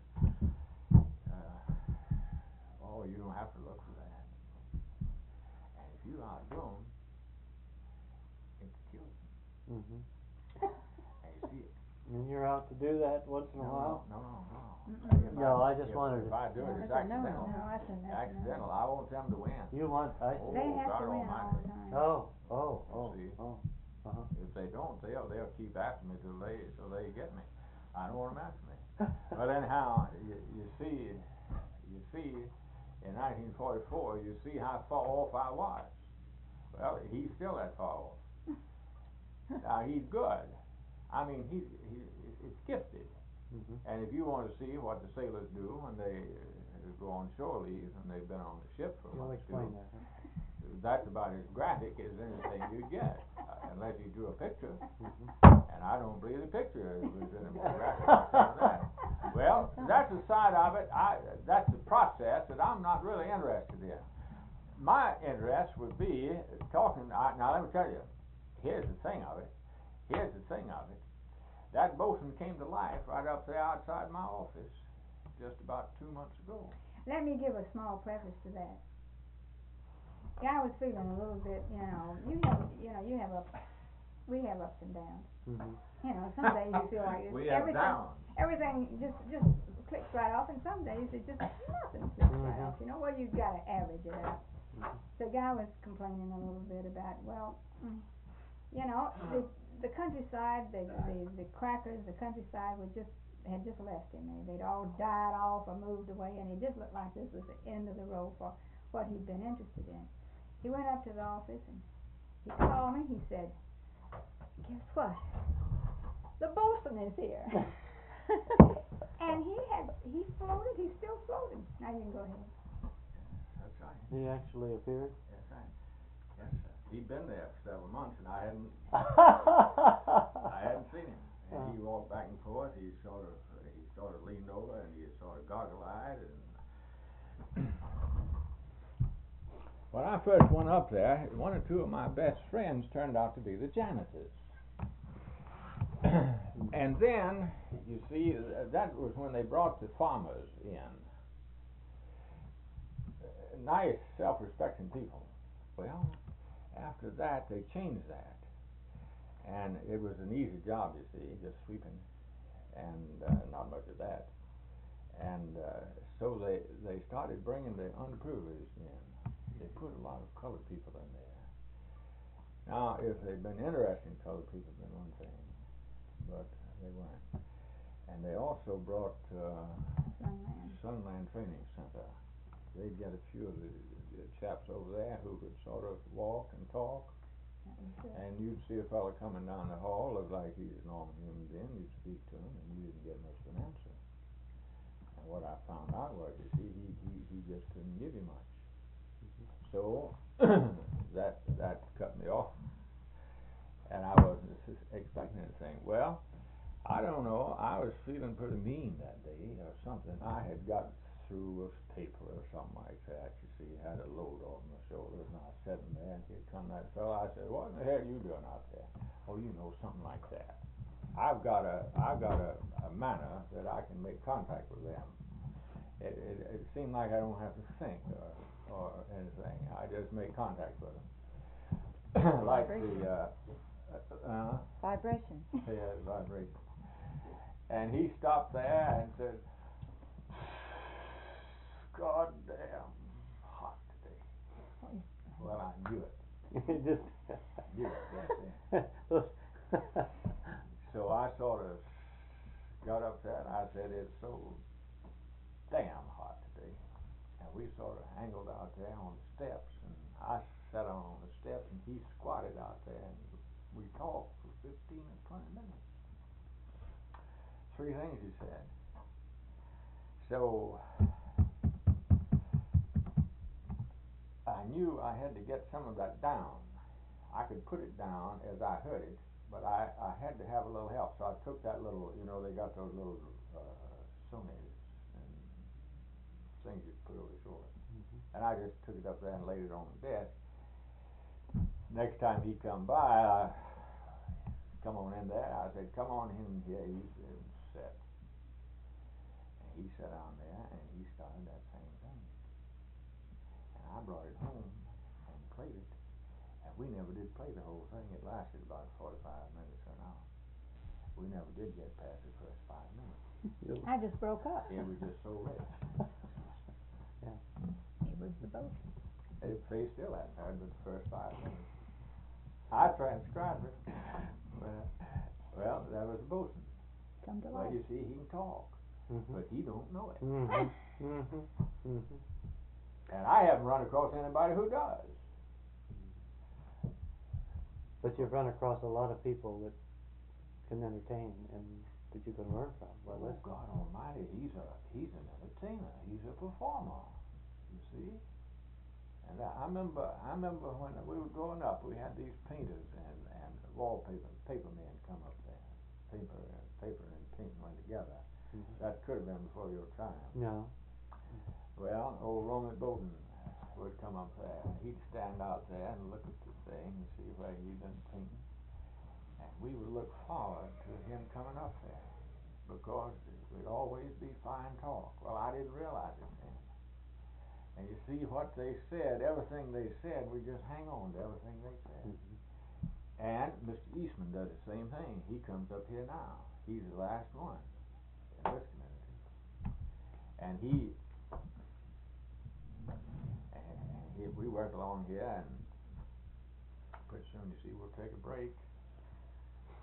Uh, oh, you don't have to look for that. And if you outdo them, it kills them. Mhm. And you see it. And you're out to do that once in a No, while? no, no, no. Mm-mm. If No, I if- just wanted If to- I do Yeah, it, it's that's a no, accidental. no, that's a, that's a no. Accidental. I want them to win. You want, I see. Oh, They have God to win all Almighty. the time. Oh, oh, oh, See? oh, uh-huh. If they don't, they'll they'll keep after me till they till they get me. I don't want them after me. But anyhow, you you see, you see, in nineteen forty-four, you see how far off I was. Well, he's still that far off. Now he's good. I mean, he's he it's gifted. Mhm. And if you want to see what the sailors do when they uh, go on shore leave and they've been on the ship for a You'll month or explain two, that, huh? that's about as graphic as anything you get, uh, unless you drew a picture. Mhm. And I don't believe the picture was any more graphic than some of that. Well, that's the side of it. I that's the process that I'm not really interested in. My interest would be talking. I, now let me tell you. Here's the thing of it. Here's the thing of it. That bosun came to life right up there outside my office just about two months ago. Let me give a small preface to that. Yeah, I was feeling a little bit, you know, you have, you know, you have ups, we have ups and downs. Mhm. You know, some days you feel like it's We have everything, downs. everything just just clicks right off, and some days it just nothing clicks right Mhm. off. You know, well you gotta average it out. Mhm. The guy was complaining a little bit about, well, mm, you know, the the countryside, the, the, the crackers, the countryside was just, had just left him. They, they'd all died off or moved away, and it just looked like this was the end of the road for what he'd been interested in. He went up to the office and he called me. He said, "Guess what? The bosun is here." And he had, he floated, he's still floating. Now you can go ahead. That's right. He actually appeared? That's right. Yes, sir. He'd been there for several months, and I hadn't, I hadn't seen him. And he walked back and forth. He sort of, he sort of leaned over, and he sort of goggle-eyed. And when I first went up there, one or two of my best friends turned out to be the janitors. And then, you see, that was when they brought the farmers in. Uh, nice, self-respecting people. Well, after that, they changed that. And it was an easy job, you see, just sweeping, and uh, not much of that. And uh, so they, they started bringing the unprivileged in. They put a lot of colored people in there. Now, if they'd been interesting colored people, then one thing, but they weren't. And they also brought uh, Sunland. Sunland Training Center. They'd get a few of the, the chaps over there who could sort of walk and talk. That was good. And you'd see a fella coming down the hall, looked like he was a normal human being. You'd speak to him, and you didn't get much of an answer. And what I found out was, you see, he, he, he just couldn't give you much. So that that cut me off, and I wasn't expecting anything. Well, I don't know. I was feeling pretty mean that day, or something. I had got through with paper or something like that. You see, had a load on my shoulders, and I was sitting there, and here come that fellow. I said, "What in the hell are you doing out there?" "Oh, you know, something like that. I've got a I've got a, a manner that I can make contact with them. It, it, it seemed like I don't have to think or, or anything. I just make contact with them." Like the uh, uh, Vibration. yeah, vibration. And he stopped there and said, "God damn hot today." Well, I knew it. Just Knew it, yes, yeah. So I sort of got up there and I said, "It's so damn hot today." And we sort of angled out there on the steps, and I sat on the steps and he squatted out there, and we talked for fifteen or twenty minutes. Three things he said. So I knew I had to get some of that down. I could put it down as I heard it, but I, I had to have a little help. So I took that little, you know, they got those little uh, sonators and things you put over your shoulder. Mm-hmm. And I just took it up there and laid it on the desk. Next time he come by, I come on in there. I said, "Come on in here." He said, "Sit." And he sat down there and he started that same thing. And I brought it home and played it. And we never did play the whole thing. It lasted about forty-five minutes or an hour. We never did get past the first five minutes. I just broke up. It was just so rich. yeah. It was the boat. It, they still hadn't heard but the first five minutes. I transcribed it. Well, well, that was the bosun. Come to Well, life. you see, he can talk, Mm-hmm. but he don't know it. Mm-hmm. Mm-hmm. Mm-hmm. And I haven't run across anybody who does. But you've run across a lot of people that can entertain and that you can learn from. Well, Well, oh, God Almighty, he's a he's an entertainer. He's a performer. You see. And I, I remember I remember when we were growing up, we had these painters and and wallpaper paper men come up there. Paper paper and paint went together. mm-hmm. That could have been before your time. No. Well, old Romy Bowden would come up there, and he'd stand out there and look at the thing and see where he'd been painting. And we would look forward to him coming up there, because it would always be fine talk. Well, I didn't realize it then. And you see what they said, everything they said, we just hang on to everything they said. Mm-hmm. And Mister Eastman does the same thing. He comes up here now. He's the last one in this community. And he And, and he, we work along here, and pretty soon, you see, we'll take a break.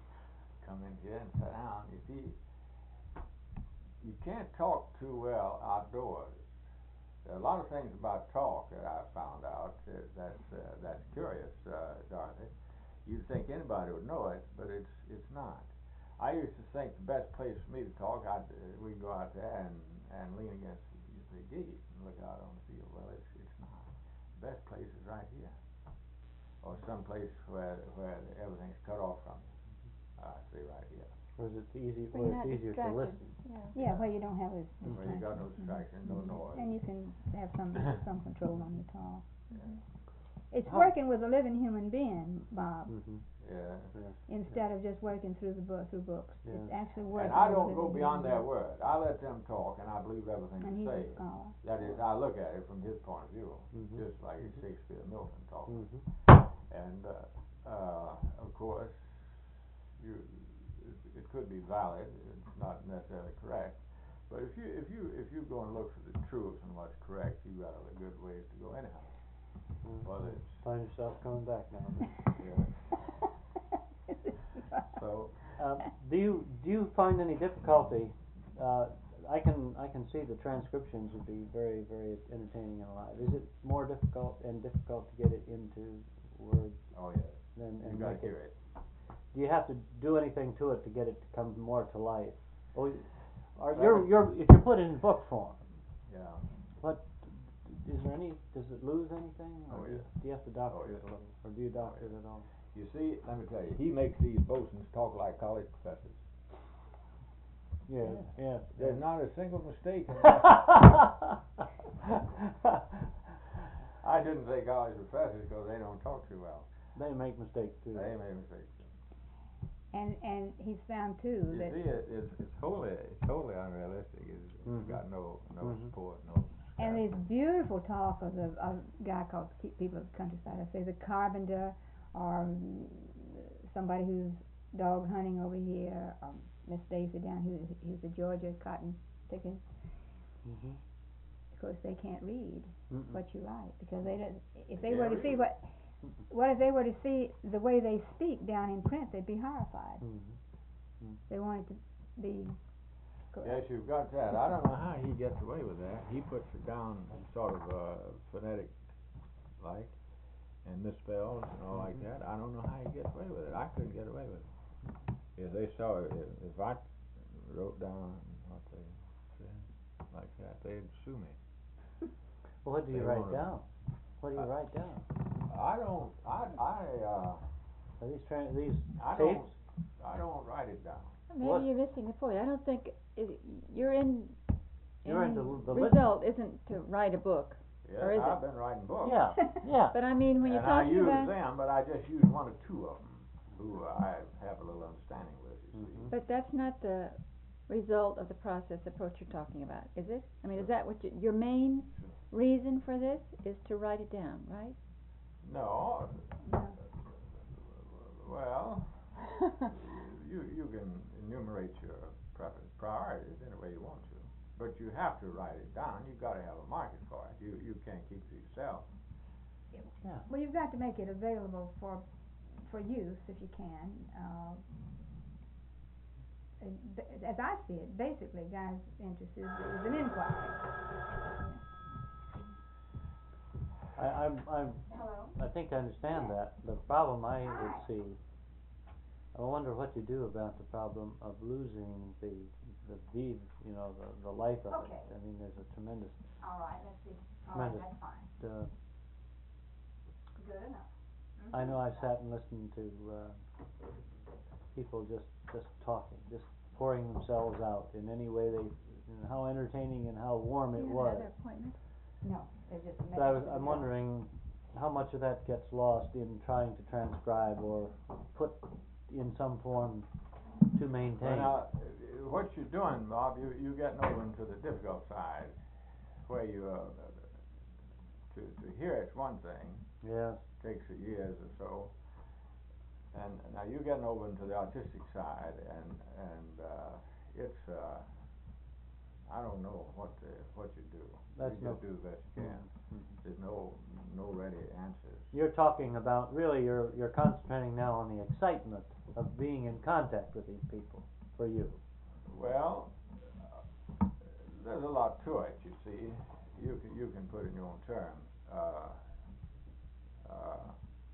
come in here and sit down. You see, you can't talk too well outdoors. There are a lot of things about talk that I found out uh, that's uh, that's curious, uh, Dorothy. You'd think anybody would know it, but it's it's not. I used to think the best place for me to talk, I'd, uh, we'd go out there and, and lean against the, the gate and look out on the field. Well, it's it's not. The best place is right here, or some place where where everything's cut off from you. I say right here. Or is it easy, Where or you're not it's easier to distracted. listen? Yeah. Yeah, where you don't have a Where you got no distraction, no noise. and you can have some some control on your talk. Yeah. It's How- working with a living human being, Bob, Mm-hmm. Yeah. Yeah. instead of just working through the book through books. It's Yeah. actually working. And I with a don't go living beyond human their being. word. I let them talk, and I believe everything And they he's say. a scholar. That is, I look at it from his point of view, Mhm. just like Shakespeare, Milton talk. Mm-hmm. And uh, uh, of course, you it, it could be valid. It's not necessarily correct. But if you if you if you go and look for the truth and what's correct, you got a good ways to go anyhow. Mm-hmm. Whether it's Find yourself coming back now. yeah. So Uh, do you do you find any difficulty? Uh, I can I can see the transcriptions would be very very entertaining and alive. Is it more difficult and difficult to get it into Word oh yeah, than you and got to make hear it? it. Do you have to do anything to it to get it to come more to life? Or, or Well, you're it- you're if you put it in book form, Yeah. what is there any? Does it lose anything? Or Oh, do, you, yeah. do you have to doctor Oh, it yeah. a little, or do you doctor yeah. it at all? You see, let me tell you, he makes these bosuns talk like college professors. Yeah, yeah. There's not a single mistake in yeah. I shouldn't say college professors because they don't talk too well. They make mistakes too. They make mistakes. And and he's found too You that see, it, it's, it's totally, it's totally unrealistic. It's, Mhm. it's got no, no Mhm. support, no. and guidance. there's beautiful talk of the of a guy called Keep People of the Countryside. I say the carpenter or mm, somebody who's dog hunting over here, or Miss Stacy down here who's a Georgia cotton picking. Mm-hmm. Of course, they can't read Mm-mm. what you write because they don't. If They they were can't to see read. what, what if they were to see the way they speak down in print, they'd be horrified. Mm-hmm. They want it to be correct. Yes, you've got that. I don't know how he gets away with that. He puts it down sort of uh, phonetic like and misspells and all like Mhm. that. I don't know how he gets away with it. I couldn't get away with it. If they saw it, if, if I wrote down what they said like that, they'd sue me. Well, what do you They write wanna- down? What do you Uh, write down? I don't. I. I. Uh, Are these tra- these I tapes? don't. I don't write it down. Maybe What- you're missing the point. I don't think i your end, You're end into the lit- result isn't to write a book. Yes, Or is I've it? been writing books. Yeah, yeah. But I mean, when you're and I talking use about, them, but I just use one or two of them who I have a little understanding with. You see. Mhm. but that's not the result of the process approach you're talking about, is it? I mean, is that what you, your main reason for this is to write it down, right? No. No. Well, you you can enumerate your preference priorities any way you want to, but you have to write it down. You've got to have a market for it. You you can't keep it to yourself. Yeah. Well, you've got to make it available for for use if you can. Uh, and th- as I see it, basically, guys' interest is, is an inquiry. I, I'm, I'm, Hello? I think I understand that. The problem I would see, I wonder what you do about the problem of losing the, the vive, you know, the, the life of Okay. it. I mean, there's a tremendous, All right, let's see. All right, Tremendous. that's fine. uh, Good enough. I know I've sat and listened to, uh, people just, just talking, just pouring themselves out in any way they, and how entertaining and how warm it Do you was. have another appointment? No, there's just a But I was, message to I'm the wondering how much of that gets lost in trying to transcribe or put in some form to maintain. Well, now, uh, what you're doing, Bob, you you're getting over into the difficult side, where you uh, to to hear it's one thing. Yes. Takes a years or so. And now you're getting over into the artistic side, and and uh, it's uh, I don't know what to, what you do. That's You no- just do the best you can. Mhm. There's no, no ready answers. You're talking about, really, you're, you're concentrating now on the excitement of being in contact with these people, for you. Well, uh, there's a lot to it, you see. You can, you can put in your own terms. Uh, uh,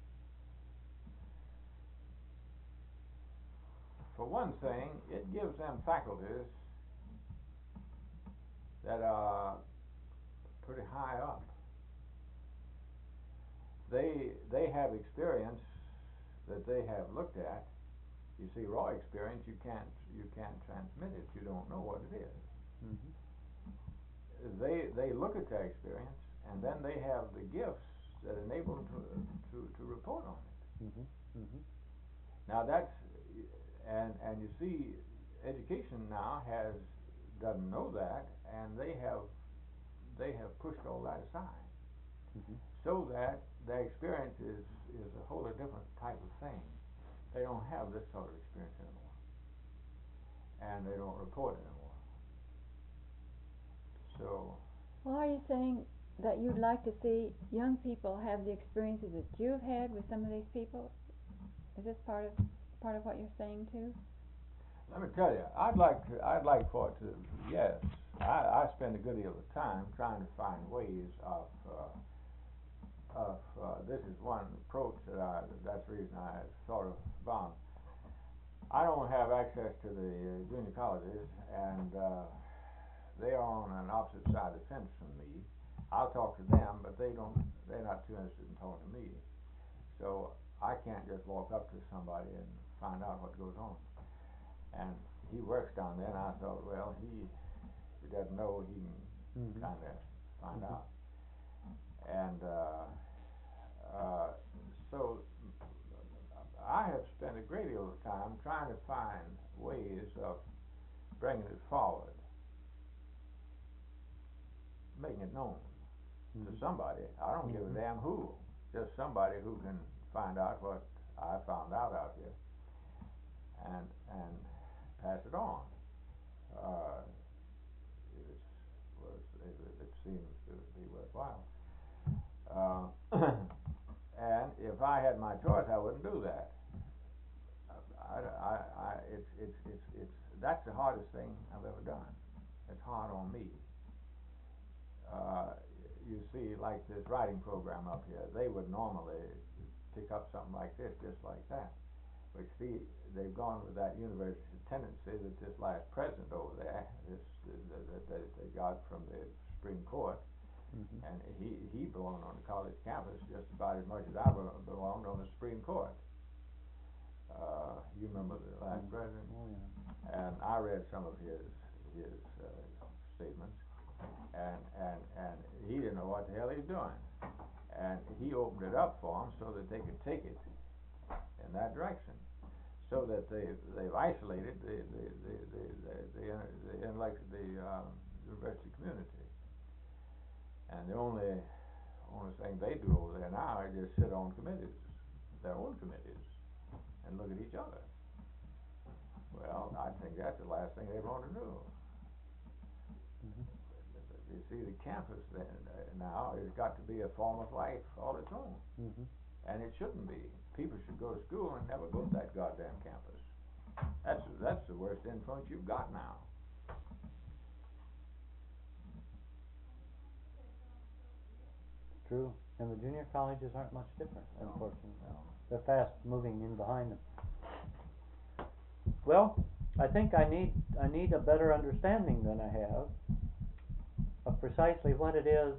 for one thing, it gives them faculties that are pretty high up. They, they have experience that they have looked at. You see, raw experience, you can't, you can't transmit it. You don't know what it is. Mm-hmm. They, they look at their experience, and then they have the gifts that enable them to, to, to report on it. Mm-hmm. Mm-hmm. Now that's, and, and you see, education now has, doesn't know that, and they have, they have pushed all that aside. Mm-hmm. So that their experience is, is a wholly different type of thing. They don't have this sort of experience anymore. And they don't report anymore. So, Well, are you saying that you'd like to see young people have the experiences that you've had with some of these people? Is this part of, part of what you're saying too? let me tell you, I'd like to, I'd like for it to, yes, I, I spend a good deal of time trying to find ways of, uh, of, uh, this is one approach that I, that's the reason I sort of bound. I don't have access to the uh, junior colleges, and, uh, they are on an opposite side of the fence from me. I'll talk to them, but they don't, they're not too interested in talking to me. So I can't just walk up to somebody and find out what goes on. And he works down there, and I thought, well, he, he doesn't know, he can Mhm. kinda find Mhm. out. And, uh, uh, so I have spent a great deal of time trying to find ways of bringing it forward, making it known to Mhm. somebody. I don't give a Mhm. damn who, just somebody who can find out what I found out out here, and, and pass it on. Uh, it was, it, it seems to be worthwhile. Uh, and if I had my choice, I wouldn't do that. I, I, I, it's, it's, it's, it's, that's the hardest thing I've ever done. It's hard on me. Uh, you see, like this writing program up here, they would normally pick up something like this, just like that. But see, they've gone with that university tendency that this last president over there, this, that they, they got from the Supreme Court, Mhm. and he, he belonged on the college campus just about as much as I belonged on the Supreme Court. Uh, you remember the last Mhm. president? Oh, yeah. And I read some of his, his, uh, statements, and, and, and he didn't know what the hell he was doing. And he opened it up for them so that they could take it in that direction. So that they, they've isolated the, the, the, the, the, the, the intellect, the, um, university community. And the only, only thing they do over there now is just sit on committees, their own committees, and look at each other. Well, I think that's the last thing they want to do. Mhm. You see, the campus then, uh, now has got to be a form of life all its own, Mhm. and it shouldn't be. People should go to school and never go to that goddamn campus. That's that's the worst influence you've got now. True. And the junior colleges aren't much different, No, unfortunately. no. They're fast moving in behind them. Well, I think I need I need a better understanding than I have of precisely what it is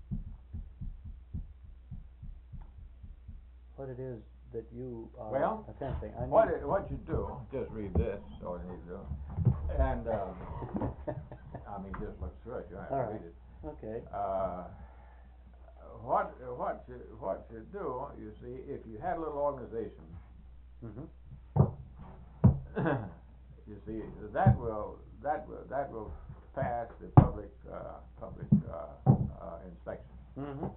what it is that you are Well, attempting. I need What it, what you do, just read this, all you need to do, and um, I mean, just look through it. You don't have All to right. read it. Okay. Uh, what what you what you do, you see, if you had a little organization, Mhm. you see, that will that will that will pass the public uh, public uh, uh, inspection. Mhm.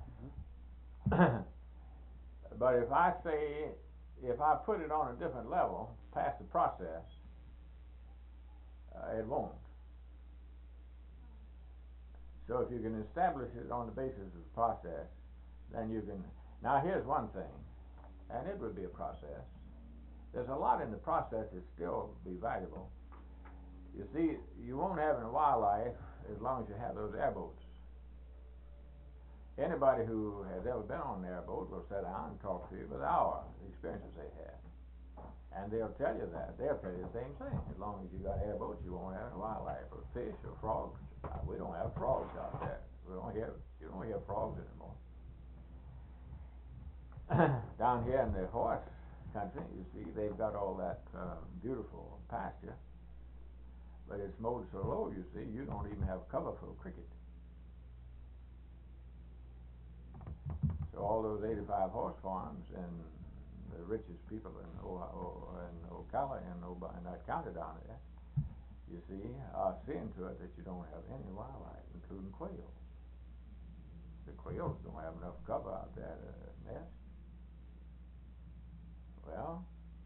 But if I say, if I put it on a different level, past the process, uh, it won't. So if you can establish it on the basis of the process, then you can. Now here's one thing, and it would be a process. There's a lot in the process that still be valuable. You see, you won't have any wildlife as long as you have those airboats. Anybody who has ever been on an airboat will sit down and talk to you about our experiences they had. And they'll tell you that. They'll tell you the same thing. As long as you got airboats, you won't have any wildlife, or fish, or frogs. Uh, we don't have frogs out there. We don't hear, you don't hear frogs anymore. Down here in the horse country, you see, they've got all that uh, beautiful pasture. But it's mowed so low, you see, you don't even have cover for a cricket. So all those eighty-five horse farms and the richest people in Ohio, in Ocala, and in that county down there, you see, are seeing to it that you don't have any wildlife, including quail. The quails don't have enough cover out there to nest. Well,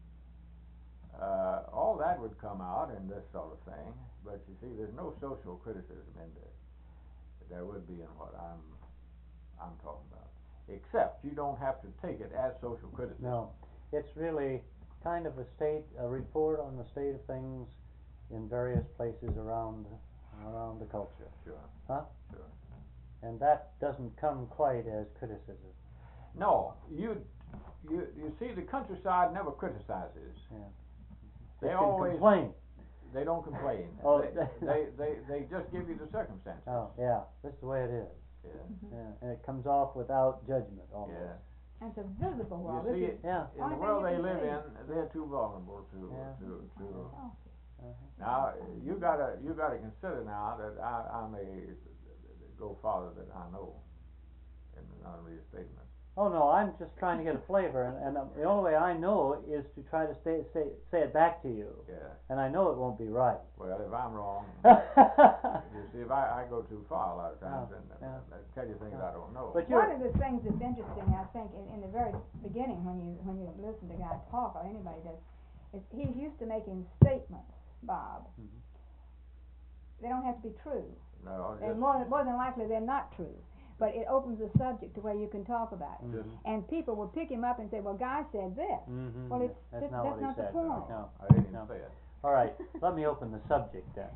uh, all that would come out in this sort of thing, but you see, there's no social criticism in this. There would be in what I'm, I'm talking about. Except you don't have to take it as social criticism. No, it's really kind of a state, a report on the state of things in various places around, around the culture. Sure. Huh? Sure. And that doesn't come quite as criticism. No, you, you, you see, the countryside never criticizes. Yeah. They They always complain. They don't complain. Oh, they, they, they, they just give you the circumstances. Oh, yeah, that's the way it is. Yeah. Yeah, and it comes off without judgment almost. Yeah. And it's a visible world. You see, This is Yeah. in only the thing world you they can live see. in, they're too vulnerable to Yeah. to to. Oh. Uh-huh. Now you gotta you gotta consider now that I, I may go farther than I know in none of these statements. Oh no, I'm just trying to get a flavor, and, and um, the only way I know is to try to stay, say say it back to you, Yeah. and I know it won't be right. Well, if I'm wrong, But you see, if I, I go too far a lot of times, Yeah, and yeah. I tell you things I don't know. you're One of the things that's interesting, I think, in, in the very beginning, when you when you listen to a guy talk, or anybody does, is he's used to making statements, Bob. Mhm. They don't have to be true, No, and just, more more than likely they're not true. But it opens the subject to where you can talk about it, just and people will pick him up and say, "Well, Guy said this." Mhm. Well, it's that's that's not that's what not he the said. point. No. I didn't even No. say it. All right, let me open the subject then.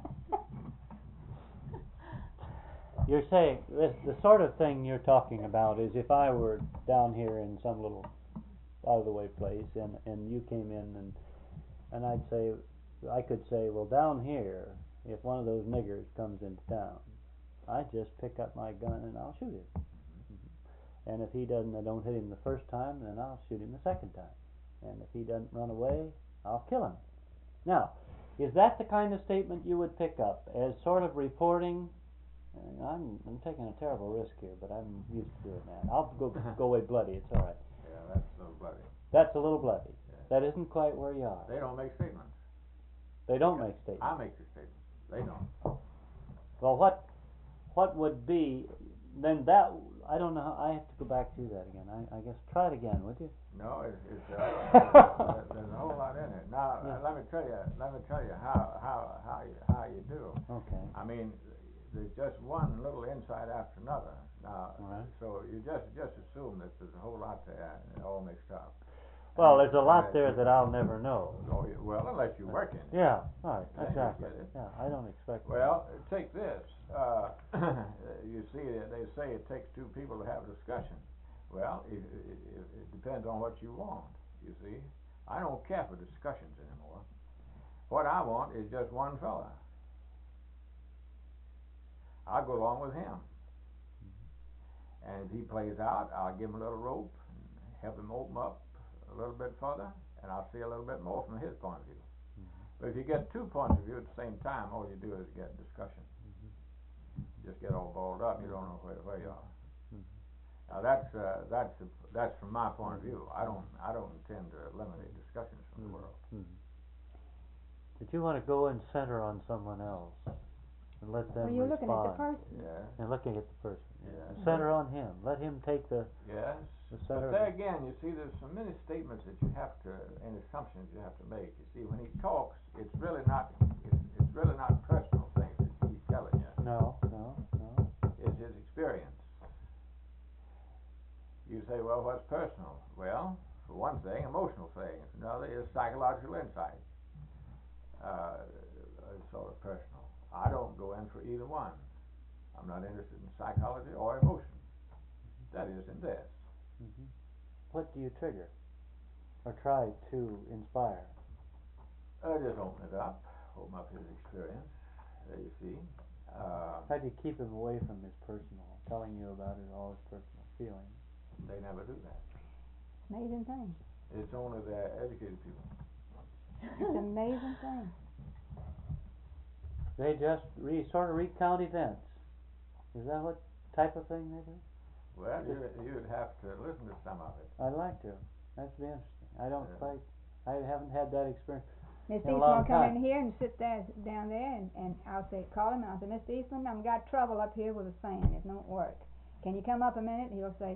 You're saying this, the sort of thing you're talking about is if I were down here in some little out of the way place, and and you came in, and and I'd say, I could say, well, down here, if one of those niggers comes into town, I just pick up my gun and I'll shoot him. Mm-hmm. And if he doesn't, I don't hit him the first time, then I'll shoot him the second time. And if he doesn't run away, I'll kill him. Now, is that the kind of statement you would pick up as sort of reporting? And I'm I'm taking a terrible risk here, but I'm used to doing that. I'll go go away bloody. It's all right. Yeah, that's a little bloody. That's a little bloody. Yeah. That isn't quite where you are. They don't make statements. They don't make statements. I make the statements. They don't. Well, what what would be then that I don't know how, I have to go back to that again. I, I guess try it again, would you? No, it's, it's uh, there's, there's a whole lot in it. Now, Yeah. uh, let me tell you, let me tell you how how how you, how you do. Okay. I mean, there's just one little insight after another. Now, All right. so you just just assume that there's a whole lot there, and it all mixed up. Well, And- there's a lot and there it- that I'll never know. Oh, yeah, well, unless you work in it. Yeah, right, Then you exactly. get it. Yeah, I don't expect that. Well, take this. Uh, you see, they say it takes two people to have a discussion. Well, it, it, it, it depends on what you want. You see, I don't care for discussions anymore. What I want is just one fella. I'll go along with him, and if he plays out, I'll give him a little rope and help him open up a little bit further, and I'll see a little bit more from his point of view. But if you get two points of view at the same time, all you do is get discussion. You just get all balled up. You don't know where, where you are. Now that's uh, that's the, that's from my point of view. I don't I don't intend to eliminate discussions from the world. Mhm. But you want to go and center on someone else and let them Well, you're looking at the respond. person. Yeah. And looking at the person. Yeah. And center on him. Let him take the Yes. the But center. there again, you see, there's so many statements that you have to, and assumptions you have to make. You see, when he talks, it's really not, it's, it's really not personal things that he's telling you. No, no, no. experience. You say, well, what's personal? Well, for one thing, emotional things. Another is psychological insight. Uh, it's sort of personal. I don't go in for either one. I'm not interested in psychology or emotion. That is in this. Mm-hmm. What do you trigger or try to inspire? Uh, just open it up, open up his experience. There you see. Uh, How do you keep him away from his personal, telling you about it, all his personal feelings? they never do that. Amazing thing. It's only the educated people. It's an amazing thing. They just re, sort of recount events. Is that what type of thing they do? Well, you, you'd have to listen to some of it. I'd like to. That'd be interesting. I don't Yeah. quite, I haven't had that experience. Miss In a Eastman long will come time. in here and sit there, down there, and, and I'll say, call him, and I'll say, Mister Eastman, I've got trouble up here with a fan, it don't work. Can you come up a minute? He'll say,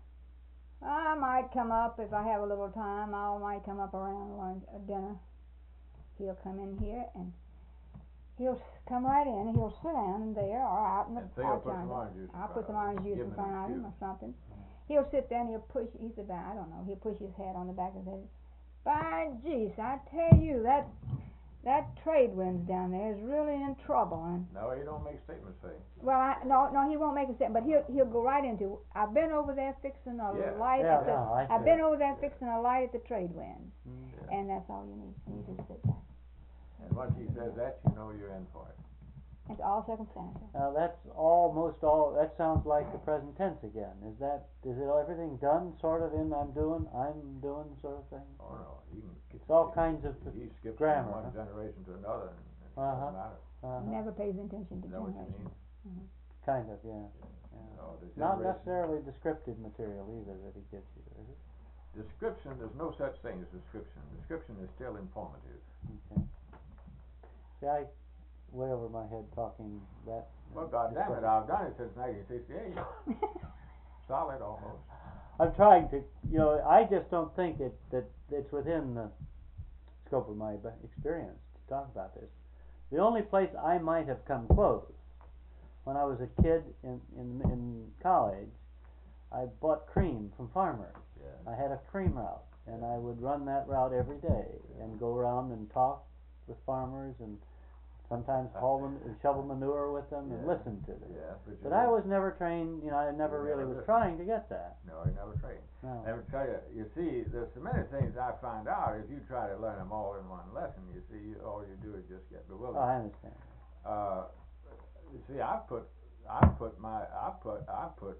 I might come up if I have a little time, I might come up around lunch, uh, dinner. He'll come in here, and he'll s- come right in, and he'll sit down in there, or out in the And say, I'll out put some yonder. orange juice in I'll front put some of him. orange juice Give in him an front of him, or excuse. something. He'll sit there, and he'll push, he said, I don't know, he'll push his head on the back of his head. By geez, I tell you, that that trade winds down there is really in trouble. And No, you don't make statements, say. well, I, no, no, he won't make a statement, but he'll he'll go right into. I've been over there fixing a Yeah. light Yeah, at the. no, I I've see. been over there fixing a light at the trade winds, Mm. Yeah. and that's all you need. You just sit there. And once he says that, you know you're in for it. It's all circumstantial. Now that's almost all, that sounds like the present tense again. Is that, is it everything done sort of in I'm doing, I'm doing sort of thing? Oh no, he can. It's all kinds of He skips grammar, from one huh? generation to another, and it Uh-huh. doesn't matter. Uh-huh. Never pays attention to Is that what you generations. mean? Kind of, yeah. yeah. No, the Not generation- necessarily descriptive material either that he gives you, is it? Description, there's no such thing as description. Description is still informative. Okay. See, I way over my head talking that. Well, goddamn it, I've done it since nineteen sixty-eight. Solid almost. I'm trying to, you know, I just don't think it, that it's within the scope of my b- experience to talk about this. The only place I might have come close, when I was a kid in, in, in college, I bought cream from farmers. Yeah. I had a cream route, and I would run that route every day and go around and talk with farmers and sometimes haul man- shovel manure with them and Yeah. listen to them. Yeah, but, But I was never trained, you know, I never You really never was listened. trying to get that. No, you never trained. No. Let me tell you, you see, there's so many things I find out, if you try to learn them all in one lesson, you see, you, all you do is just get bewildered. Oh, I understand. Uh, you see, I put, I put my, I put, I put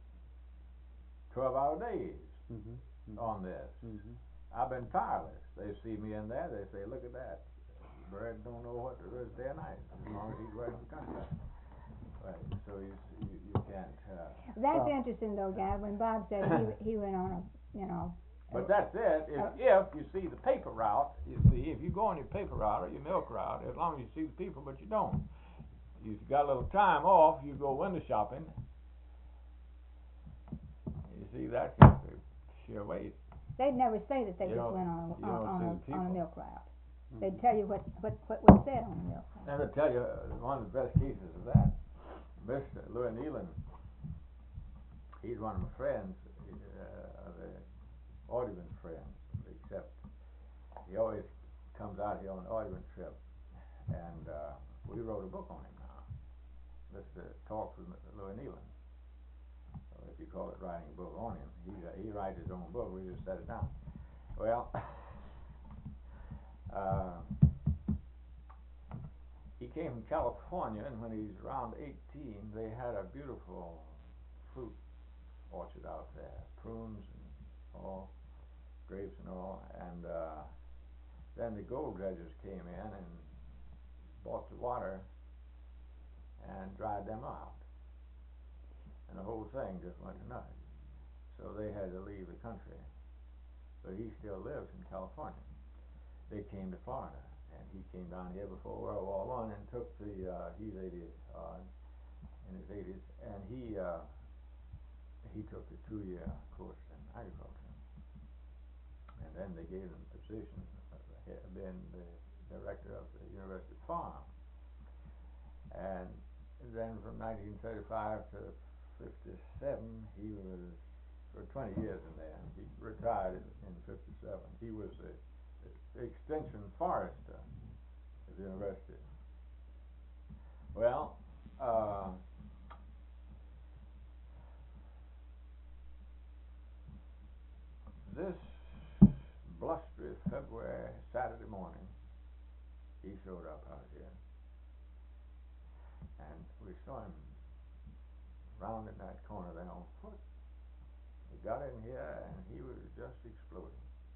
twelve hour days Mm-hmm. Mm-hmm. on this. Mm-hmm. I've been tireless. They see me in there, they say, look at that. Bird don't know what to do day or night, as long as he's right in the country. Right, so he's, you, you can't, uh, That's Well- interesting though, guy. When Bob said he he went on a, you know. but that's it, if, Uh, if you see the paper route, you see, if you go on your paper route or your milk route, as long as you see the people, but you don't. If you got a little time off, you go window shopping. You see, that's just a sheer waste. They'd never say that they You just don't- went on you on, don't on, see a, the on a people. milk route. Mm-hmm. They'd tell you what what what was said on the milk route. And I'll tell you, uh, one of the best cases of that, Mister Louis Nealon, he's one of my friends, uh, of the Audubon friends, except he always comes out here on the Audubon trip, and uh, we wrote a book on him now. Mister Talks with Louis Nealon. Or if you call it writing a book on him, he uh, he writes his own book. We just set it down. Well, uh, he came from California, and when he's around eighteen, they had a beautiful fruit orchard out there, prunes and all, grapes and all, and uh, then the gold dredgers came in and bought the water and dried them out, and the whole thing just went to nothing. So they had to leave the country, but he still lives in California. They came to Florida, and he came down here before World War One and took the, uh, he's eighty odd, in his eighties, and he, uh, he took a two-year course in agriculture. And then they gave him the position of he- being the director of the University Farm. And then from nineteen thirty-five to fifty-seven, he was for twenty years in there. He retired in, in fifty-seven. He was the, the extension forester at the university. Well, uh, this blustery February Saturday morning, he showed up out here, and we saw him rounding that corner there on foot. He got in here and he was just exploding.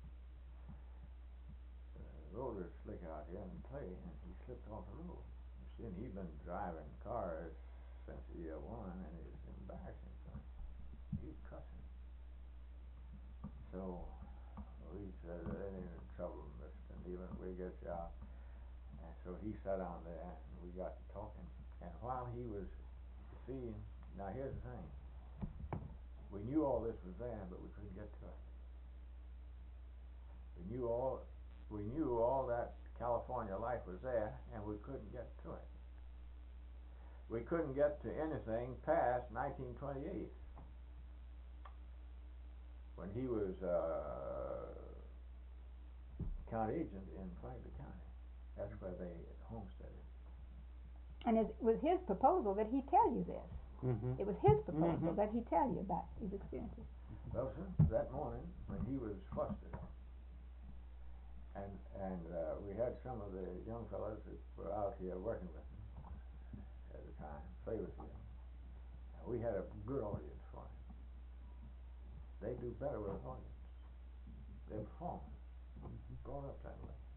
The road was slick out here and clay, and he slipped off the road. You see, and he'd been driving cars since year one, and it's embarrassing for him. He was cussing. So we said, "There ain't any trouble, Mister Nealon. We'll get you out." And so he sat down there, and we got to talking. And while he was, you see, now here's the thing. We knew all this was there, but we couldn't get to it. We knew all, we knew all that California life was there, and we couldn't get to it. We couldn't get to anything past nineteen twenty-eight, when he was uh, county agent in Flagler County. That's where they homesteaded. And it was his proposal that he tell you this. Mm-hmm. It was his proposal Mhm. that he tell you about his experiences. Well, sir, that morning when he was flustered, and and uh, we had some of the young fellows that were out here working with him at the time, play with him. And we had a good audience for him. They do better with an audience. They're performers, brought up that way.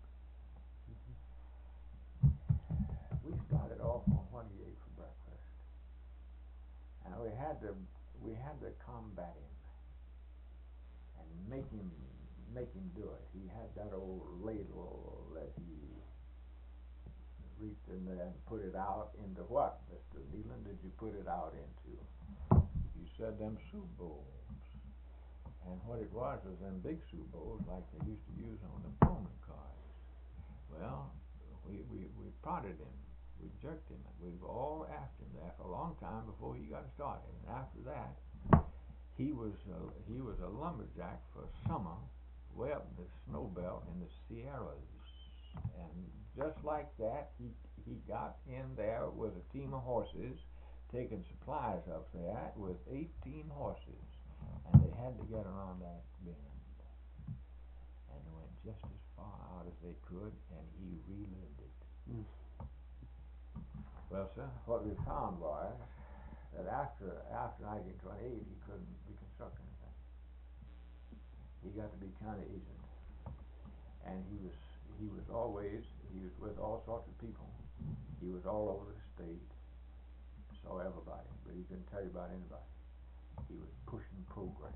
We started off on what he ate for breakfast, and we had to we had to combat him and make him make him do it. He had that old ladle that he reached in there and put it out into what, Mister Nealon, did you put it out into? You said them soup bowls. And what it was was them big soup bowls like they used to use on the Pullman cars. Well, we, we, we prodded him. We jerked him. We've all after him there for a long time before he got started. And after that, he was a, he was a lumberjack for summer way up in the snow belt in the Sierras. And just like that, he he got in there with a team of horses, taking supplies up there with eighteen horses. And they had to get around that bend. And they went just as far out as they could, and he relived it. Mm. Well, sir, what we found was that after after nineteen twenty-eight, he couldn't reconstruct anything. He got to be county agent, and he was he was always he was with all sorts of people. He was all over the state, saw everybody, but he couldn't tell you about anybody. He was pushing programs.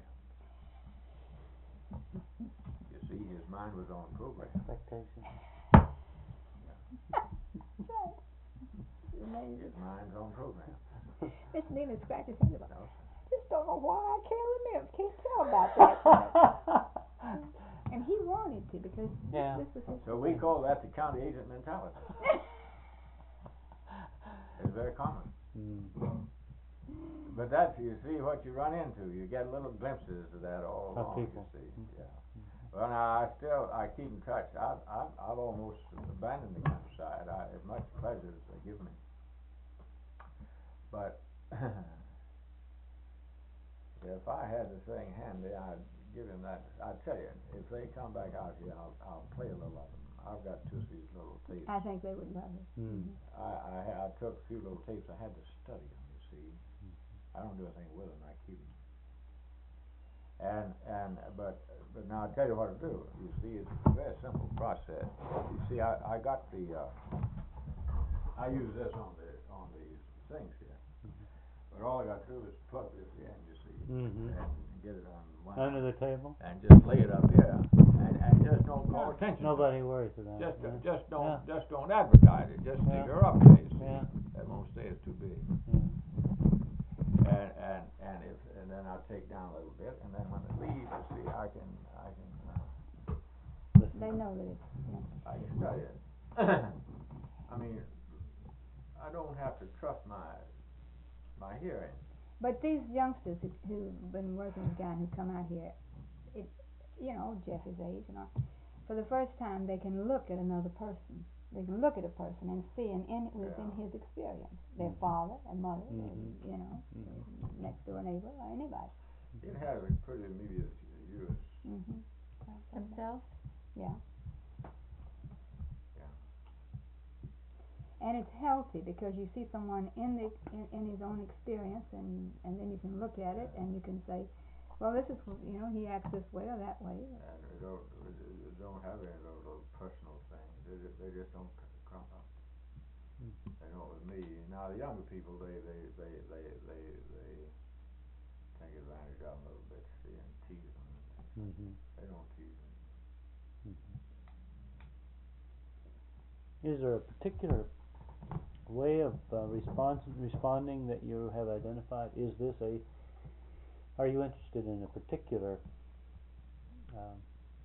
You see, his mind was on programs. Expectation. His mind's on programs. Mister Nealon scratched his head about No, just don't know why I can't remember, can't tell about that. And he wanted to because Yeah. this was his so we call that the county agent mentality. It's very common. Mm. But that's, you see what you run into. You get little glimpses of that all Of along, people. you see. Yeah. Well, now, I still, I keep in touch. I've, I've, I've almost abandoned the countryside, I, as much pleasure as they give me. But if I had the thing handy, I'd give him that. I'd tell you, if they come back out here, I'll, I'll play a little of them. I've got two of these little tapes. I think they would love it. Mm. I, I, I took a few little tapes. I had to study them, you see. I don't do anything with them. I keep them. And and but but now I'll tell you what to do. You see, it's a very simple process. You see, I, I got the uh, I use this on the on these things here. But all I got to do is plug this in, you see, Mhm. and get it on one Under the table. and just lay it up here, and and just don't call attention. Nobody worries about Just it. uh, just don't Yeah. just don't advertise it. Just Yeah. stick her up there. You see, Yeah. that won't stay. It's too big. Yeah. And and and if and then I'll take down a little bit, and then when it leaves, you see, I can I can uh, Listen. They know that it's, you know, I can study it. I mean, I don't have to trust my my hearing. But these youngsters who, who've been working with Guyan, who come out here, it, you know, Jeff's age and all, for the first time they can look at another person. They can look at a person and see an in within Yeah. his experience, their Mhm. father and mother, Mhm. or, you know, Mhm. next door neighbor, or anybody. It has a pretty immediate use. Mm-hmm. Themselves? Yeah. Yeah. And it's healthy because you see someone in the in, in his own experience, and and then you can look at it and you can say, well, this is wh- you know, he acts this way or that way. And they don't, they don't have any of those little personal things. They just, they just don't c- come up. Mm. You know, with me, now the younger people, they, they, they, they, they, they take advantage of them a little bit, see, and tease them. Mhm. They don't tease them. Mhm. Is there a particular way of uh, response responding that you have identified? Is this a? Are you interested in a particular um,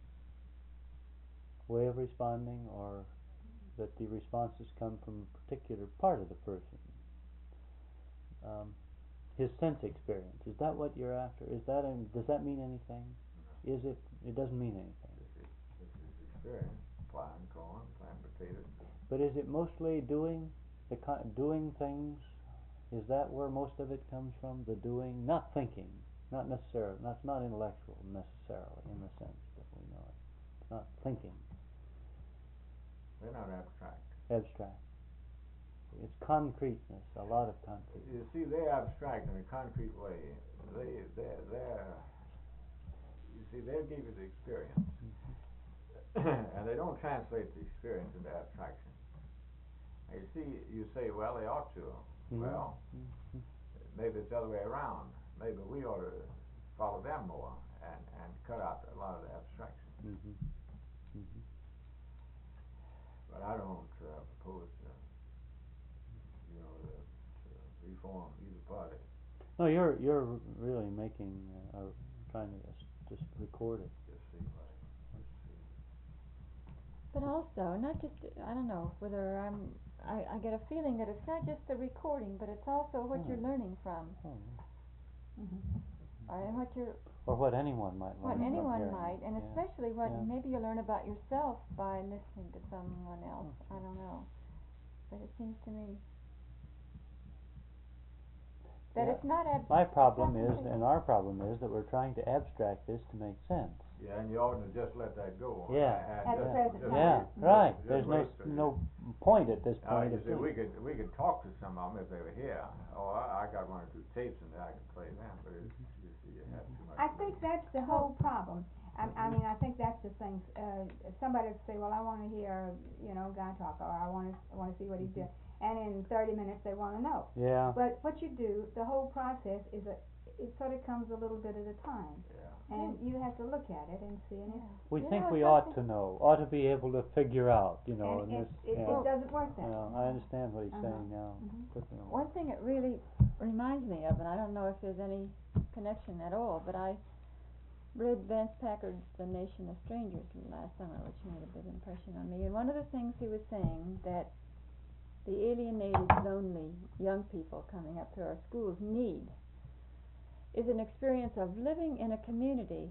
way of responding, or that the responses come from a particular part of the person? Um, his sense experience. Is that what you're after? Is that a, does that mean anything? No. Is it? It doesn't mean anything. This is, this is experience, planting corn, planting potatoes. But is it mostly doing the ki- doing things? Is that where most of it comes from? The doing, not thinking, not necessarily. That's not intellectual necessarily in the sense that we know it. It's not thinking. They're not abstract. Abstract. It's concreteness. A lot of concrete. You see, they're abstract in a concrete way. They, they're, they're, you see, they'll give you the experience. And they don't translate the experience into abstraction. And you see, you say, well, they ought to. Mhm. Well, Mhm. maybe it's the other way around. Maybe we ought to follow them more and, and cut out a lot of the abstraction. Mhm. Mhm. But I don't uh, propose to, you know, to, to reform either party. No, you're you're really making uh, uh, trying to just, just record it. Just see what, just see. But also, not just, I don't know whether I'm, I, I get a feeling that it's not just the recording, but it's also what Hmm. you're learning from, Oh, Mm-hmm. or and what you're, or what anyone might what learn from anyone hearing might, it. and Yeah. especially what Yeah. maybe you learn about yourself by listening to someone else. Oh, I don't know, but it seems to me that Yeah. it's not ab- My problem it's is, not and our problem is, that we're trying to abstract this to make sense. Yeah, and you oughtn't to just let that go. Yeah. And At the just- present just time. Yeah, wait- right. just There's no wait s- till you- no point at this Uh, point you of see, we doing. could, we could talk to some of them if they were here. Oh, I, I got one or two tapes in there, I could play them, but it's, you see, you have too much. I think that's the whole problem. I, I mean, I think that's the thing. Uh, somebody would say, well, I want to hear, you know, Guy talk, or I want to, I want to see what he's doing, and in thirty minutes they want to know. Yeah. But what you do, the whole process is a, it sort of comes a little bit at a time, Yeah. and you have to look at it and see, and Yeah. it's, We You think know, we it's ought something- to know, ought to be able to figure out, you know, and and it, this. it, yeah. it doesn't work that Yeah, way. I understand what he's Uh-huh. saying now. Mhm. Took me a One while. thing it really reminds me of, and I don't know if there's any connection at all, but I read Vance Packard's The Nation of Strangers last summer, which made a big impression on me. And one of the things he was saying that the alienated, lonely young people coming up to our schools need is an experience of living in a community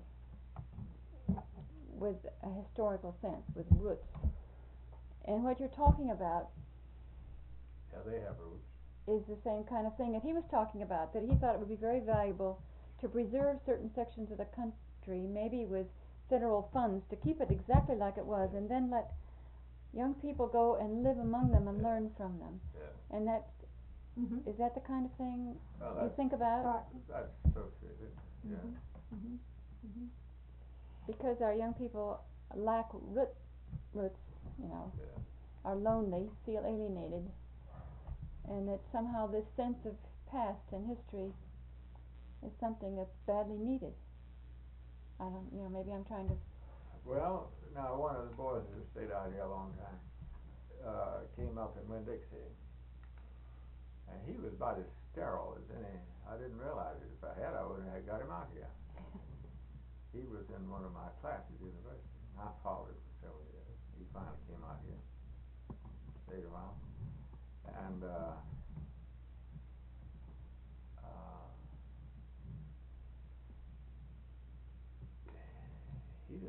with a historical sense, with roots. And what you're talking about Yeah, they have roots. is the same kind of thing that he was talking about, that he thought it would be very valuable to preserve certain sections of the country, maybe with federal funds, to keep it exactly like it was, and then let young people go and live among them and Yeah. learn from them. Yeah. And that's, Mm-hmm. is that the kind of thing Well, you that's, think about? Start. that's associated, yeah. Mm-hmm. Mm-hmm. Because our young people lack root, roots, you know, Yeah. are lonely, feel alienated, and that somehow this sense of past and history is something that's badly needed. I don't, you know, maybe I'm trying to, Well, now, one of the boys who stayed out here a long time, uh, came up in Winn-Dixie, and he was about as sterile as any. I didn't realize it. If I had, I wouldn't have got him out here. He was in one of my classes at university. I followed him for several years. He finally came out here, stayed a while, and uh, uh,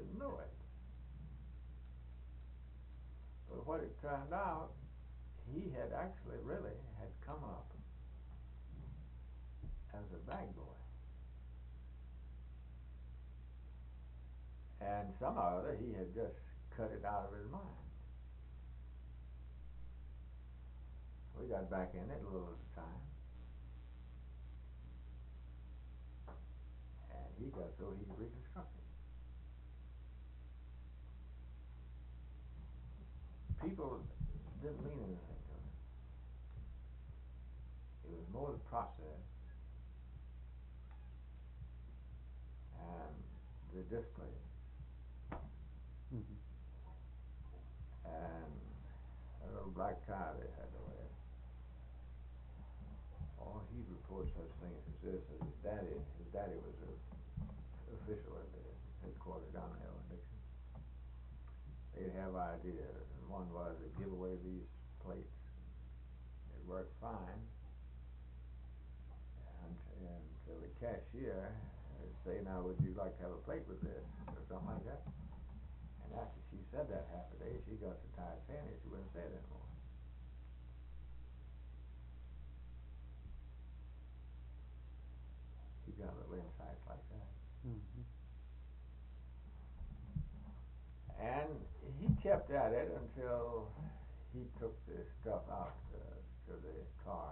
didn't know it. But what it turned out, he had actually really had come up as a bag boy. And somehow or other he had just cut it out of his mind. We got back in it a little at a time. And he got so he reconstructed. People didn't mean anything to him. It was more the process and the display. Mm-hmm. And that little black tie they had to wear. Oh, he reports such things as this, that his daddy, his daddy was a official at the headquarters down there in Dixon. They'd have ideas, and one was to give away these plates. It worked fine, and, and so the cashier would say, now would you like to have a plate with this, or something like that? And after she said that half a day, she got so tired saying it, she wouldn't say it anymore. He got little insights like that. Mm-hmm. And he kept at it until he took the stuff out uh, to the car,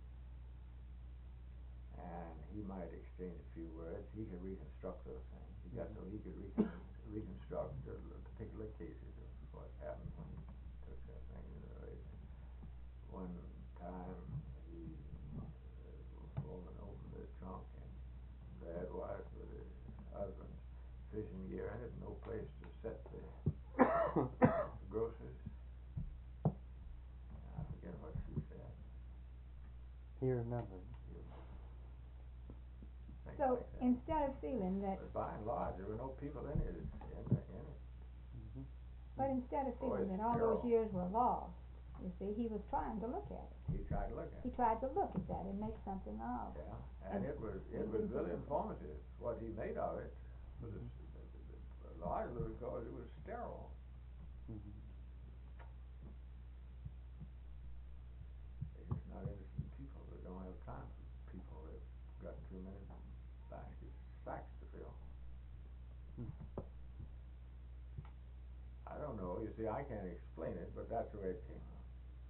and he might exchange a few words. He could reconstruct those things. He got so he could recon reconstruct the particular cases of what happened when he took that thing. Uh, one time he uh, opened the trunk, and there it was with his husband's fishing gear in it, no place to set the groceries. I forget what she said. He remembered. Things So like that. instead of feeling that, But by and large, there were no people in it. In, the, in it. Mm-hmm. but instead of Boy, feeling it's that all those sterile. years were lost, you see, he was trying to look at it. He tried to look at He it. tried to look at that and make something of it. Yeah, and And it was he it was didn't really think it- informative. What he made of it was largely because it was sterile. Mm-hmm. They're just not interested in people. They don't have time for people. They've got too many baskets, sacks to fill. Hmm. I don't know. You see, I can't explain it, but that's the way it came out.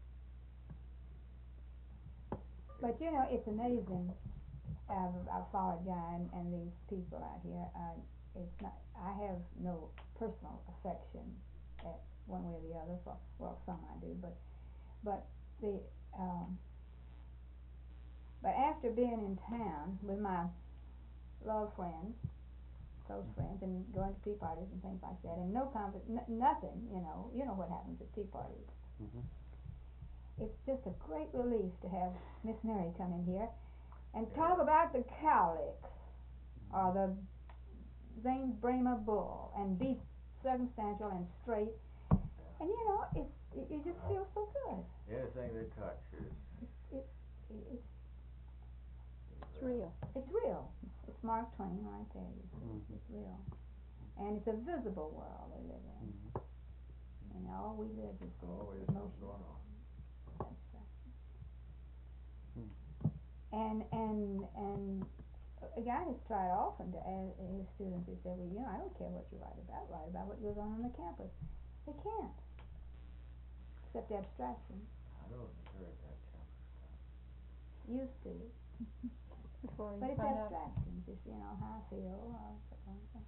But you know, it's amazing. I've, I've followed John and these people out here. Uh, it's not. I have no personal affection, at one way or the other. For well, some I do, but but the um, but after being in town with my love friends, close friends, and going to tea parties and things like that, and no conver- n- nothing. You know, you know what happens at tea parties. Mm-hmm. It's just a great relief to have Miss Mary come in here and Yeah. talk about the cowlicks or the Zane Bremer bull and be circumstantial and straight. Yeah. And you know, it's it, you just feel so good. Anything they touch is. It's it's It's real. it's real. It's Mark Twain right there. You see, Mhm. it's real, and it's a visible world we live in. Mm-hmm. And all we live is the Always something emotion. going on. Abstraction. Hmm. And and and a guy has tried often to ask his students. He said, "Well, you know, I don't care what you write about. Write about what goes on on the campus." They can't, except abstraction. I don't encourage that campus stuff. Used to, Before but you it's find out. abstraction. Just you know how I feel. Or something.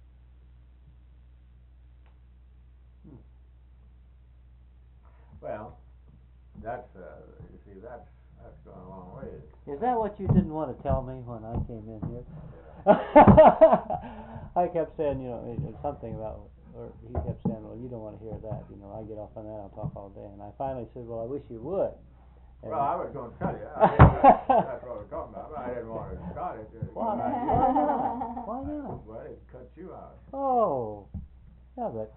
Hmm. Well, that's uh, you see, that's that's going a long way. Is that what you didn't want to tell me when I came in here? I kept saying, you know, it, it's something about, or he kept saying, well, you don't want to hear that. You know, I get off on that, I'll talk all day. And I finally said, well, I wish you would. And Well, I was going to tell you. I mean, that's, that's what we're talking about. But I didn't want to start it. Uh, Why? right. Why not? Why not? Well, it cut you out. Oh, yeah, but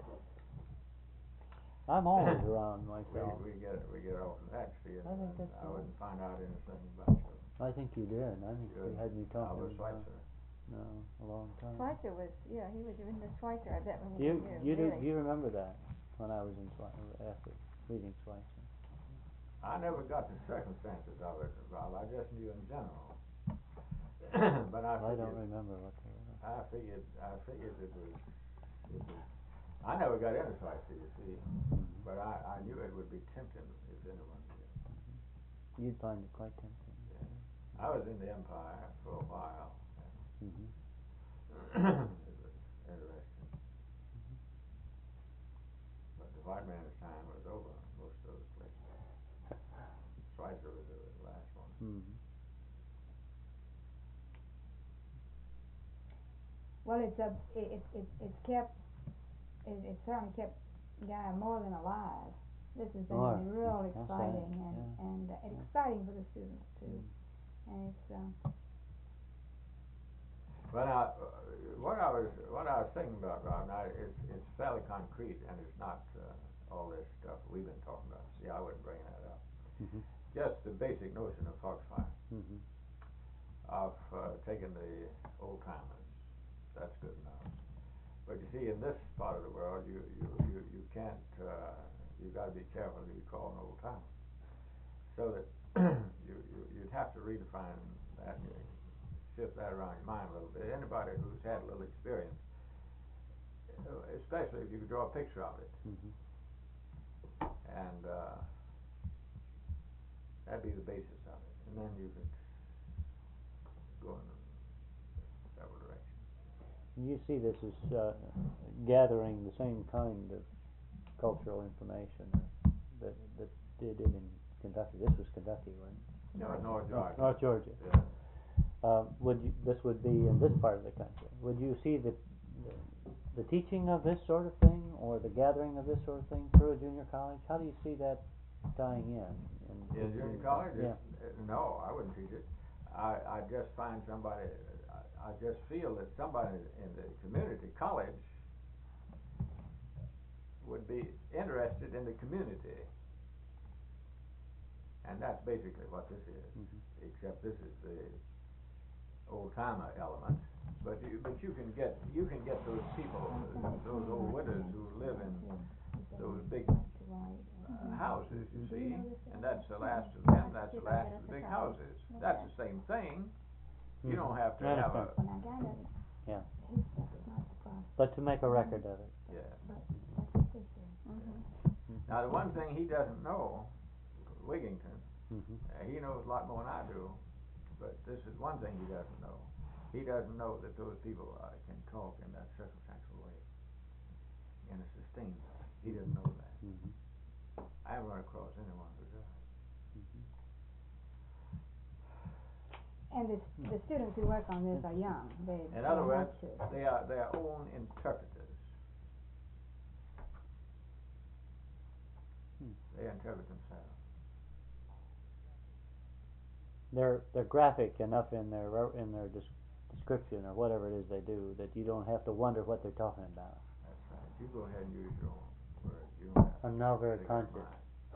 I'm always around We, myself. we get we get off the next see, I think and that's I right. wouldn't find out anything about you. I think you did. I think you Good. had me talking. Albert about- Schweitzer. No, a long time. Schweitzer was, yeah, he was in the Schweitzer, I bet, when Do he you, was here, you do, really. do you remember that, when I was in Schweitzer, after reading Schweitzer? I never got the circumstances of it, Bob, I just knew in general. But I I figured, don't remember what they were. I figured, I figured it was, it was, I never got into Schweitzer, you see, but I, I knew it would be tempting if anyone did. You'd find it quite tempting. I was in the Empire for a while, Mm-hmm. and it was interesting. But the white man's time was over in most of those places. Schweitzer was the last one. Mm-hmm. Well, it's a, it, it, it, it's kept, it, it certainly kept Guy more than alive. This has been More. real That's exciting right, and, yeah. and, uh, Yeah. exciting for the students too. Mm. And it's, um, But I, uh, what I was, what I was thinking about, Rob, now, it's, it's fairly concrete, and it's not, uh, all this stuff we've been talking about. See, I wouldn't bring that up. Mm-hmm. Just the basic notion of Foxfire, Mm-hmm. of, uh, taking the old timers. That's good enough. But you see, in this part of the world, you, you, you, you can't, uh, you gotta be careful who you call an old timer. So that, you, you, you'd have to redefine that, you shift that around your mind a little bit. Anybody who's had a little experience, uh, especially if you could draw a picture of it, Mm-hmm. and, uh, that'd be the basis of it. And then you could go in several directions. You see this as uh, gathering the same kind of cultural information that that they did in Kentucky. This was Kentucky, wasn't it? No, North Georgia. North Georgia. Yeah. Uh, would you, this would be in this part of the country? Would you see the, the the teaching of this sort of thing, or the gathering of this sort of thing through a junior college? How do you see that tying in? In, In junior college? Yeah. Uh, No, I wouldn't teach it. I, I just find somebody, I, I just feel that somebody in the community college would be interested in the community. And that's basically what this is, Mm-hmm. except this is the old timer element. But you, but you can get, you can get those people, those old widows who live in those big uh, houses, you see, and that's the last of them, that's the last of the big houses. That's the same thing. You don't have to I have a, understand. when I got it, Yeah. his stuff is not surprising, But to make a record of it. yeah. but that's what this is. Mm-hmm. Now, the one thing he doesn't know, Wigington, Mm-hmm. uh, he knows a lot more than I do, but this is one thing he doesn't know. He doesn't know that those people uh, can talk in that circumstantial way, in a sustained way. He doesn't know that. Mm-hmm. I haven't run across anyone who does. Mm-hmm. And the, the students who work on this are young, they, In they other words, have to. they are their own interpreters. Hmm. They interpret themselves. They're they're graphic enough in their ro- in their des- description or whatever it is they do that you don't have to wonder what they're talking about. That's right. You go ahead and use your own words. You don't have to I'm now very pick up conscious. mine.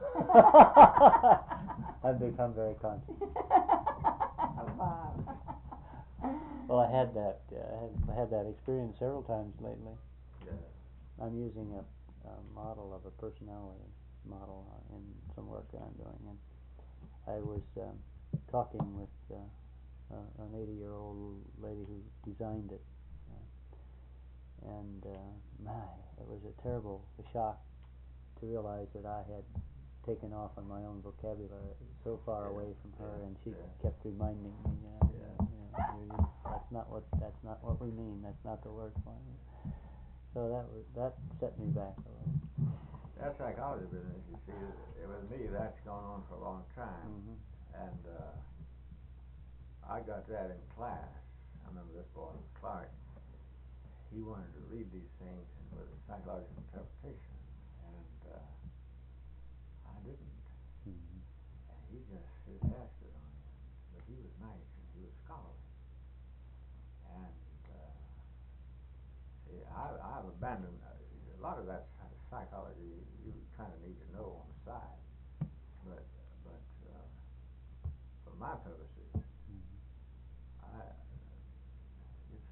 I've become very conscious. Bob. Well, I had that uh, I had I had that experience several times lately. Yeah. I'm using a, a model of a personality model uh, in some work that I'm doing, and I was um, talking with uh, uh, an eighty-year-old lady who designed it, uh, and uh, my, it was a terrible shock to realize that I had taken off on my own vocabulary so far Yeah, away from her, yeah, and she yeah. kept reminding me, you know, Yeah. you know, you- you- that's not what that's not what we mean. That's not the word for it. So that was that set me back a little. That psychology business, you see, it, with me, that's gone on for a long time. Mm-hmm. And uh, I got that in class. I remember this boy, Clark. He wanted to read these things and with a psychological interpretation, and uh, I didn't. Mm-hmm. And he just his hair stood on end. But he was nice and he was scholarly. And uh, see, I, I've abandoned uh, a lot of that psychology. You kind of need to know on the side, but but uh, for my purposes, Mm-hmm. I it's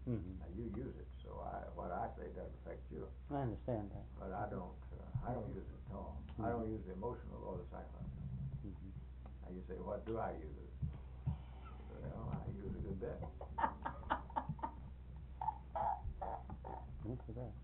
Mhm. Now, you use it, so I, what I say doesn't affect you, I understand that. but I don't, uh, I don't use it at all. I don't Mhm. use the emotional or the psychological. Mhm. Now, you say, what do I use it? Well, I use a good bit. Look at that.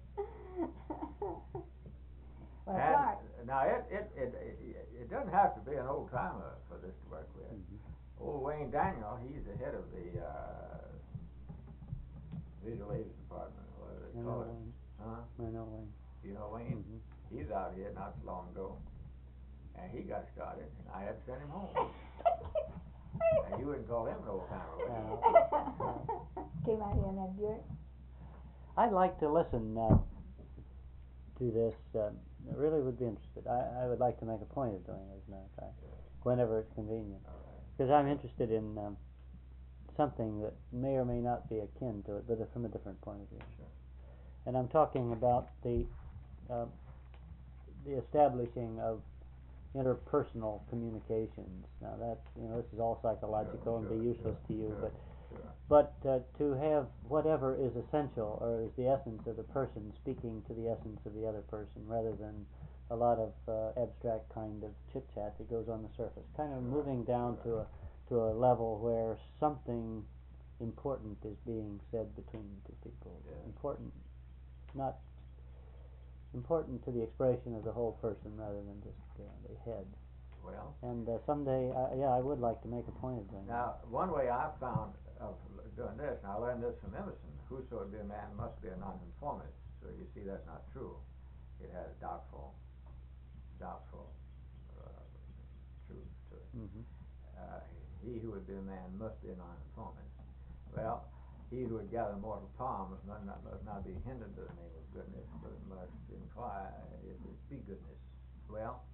Well, And, Clark, now, it, it, it, it, it doesn't have to be an old timer for this to work with. Mhm. Old Wayne Daniel, he's the head of the, uh, visual aids department, or whatever I they know call it. Wayne. Huh? I know Wayne. You know Wayne? Mhm. He's out here not so long ago, and he got started, and I had to send him home. Now, you wouldn't call him an old timer, would you? Uh, came out here in that Buick. I'd like to listen uh, to this. Uh, I really would be interested. I, I would like to make a point of doing it, as a matter of fact, whenever it's convenient, All right. because I'm interested in um, something that may or may not be akin to it, but from a different point of view. Sure. And I'm talking about the uh, the establishing of interpersonal communications. Now that, you know, this is all psychological and be Sure, useless sure, to you, sure, but sure. but uh, to have whatever is essential or is the essence of the person speaking to the essence of the other person, rather than a lot of uh, abstract kind of chit chat that goes on the surface, kind of Sure, moving down sure. to a to a level where something important is being said between two people. Yes. Important, not important to the expression of the whole person rather than just uh, the head. Well, And uh, someday, uh, yeah, I would like to make a point of doing now, one way I've found of l- doing this, and I learned this from Emerson, whoso would be a man must be a nonconformist. So you see, that's not true. It has doubtful, doubtful uh, truth to it. that. Mm-hmm. Uh, he who would be a man must be a nonconformist. Well, he who would gather mortal palms must not, must not be hindered to the name of goodness, but must inquire if it be goodness. Well,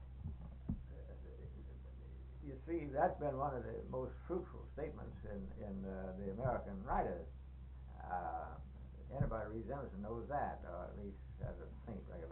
you see, that's been one of the most fruitful statements in, in uh, the American writers. Uh, anybody who reads Emerson knows that, or at least has a faint recollection.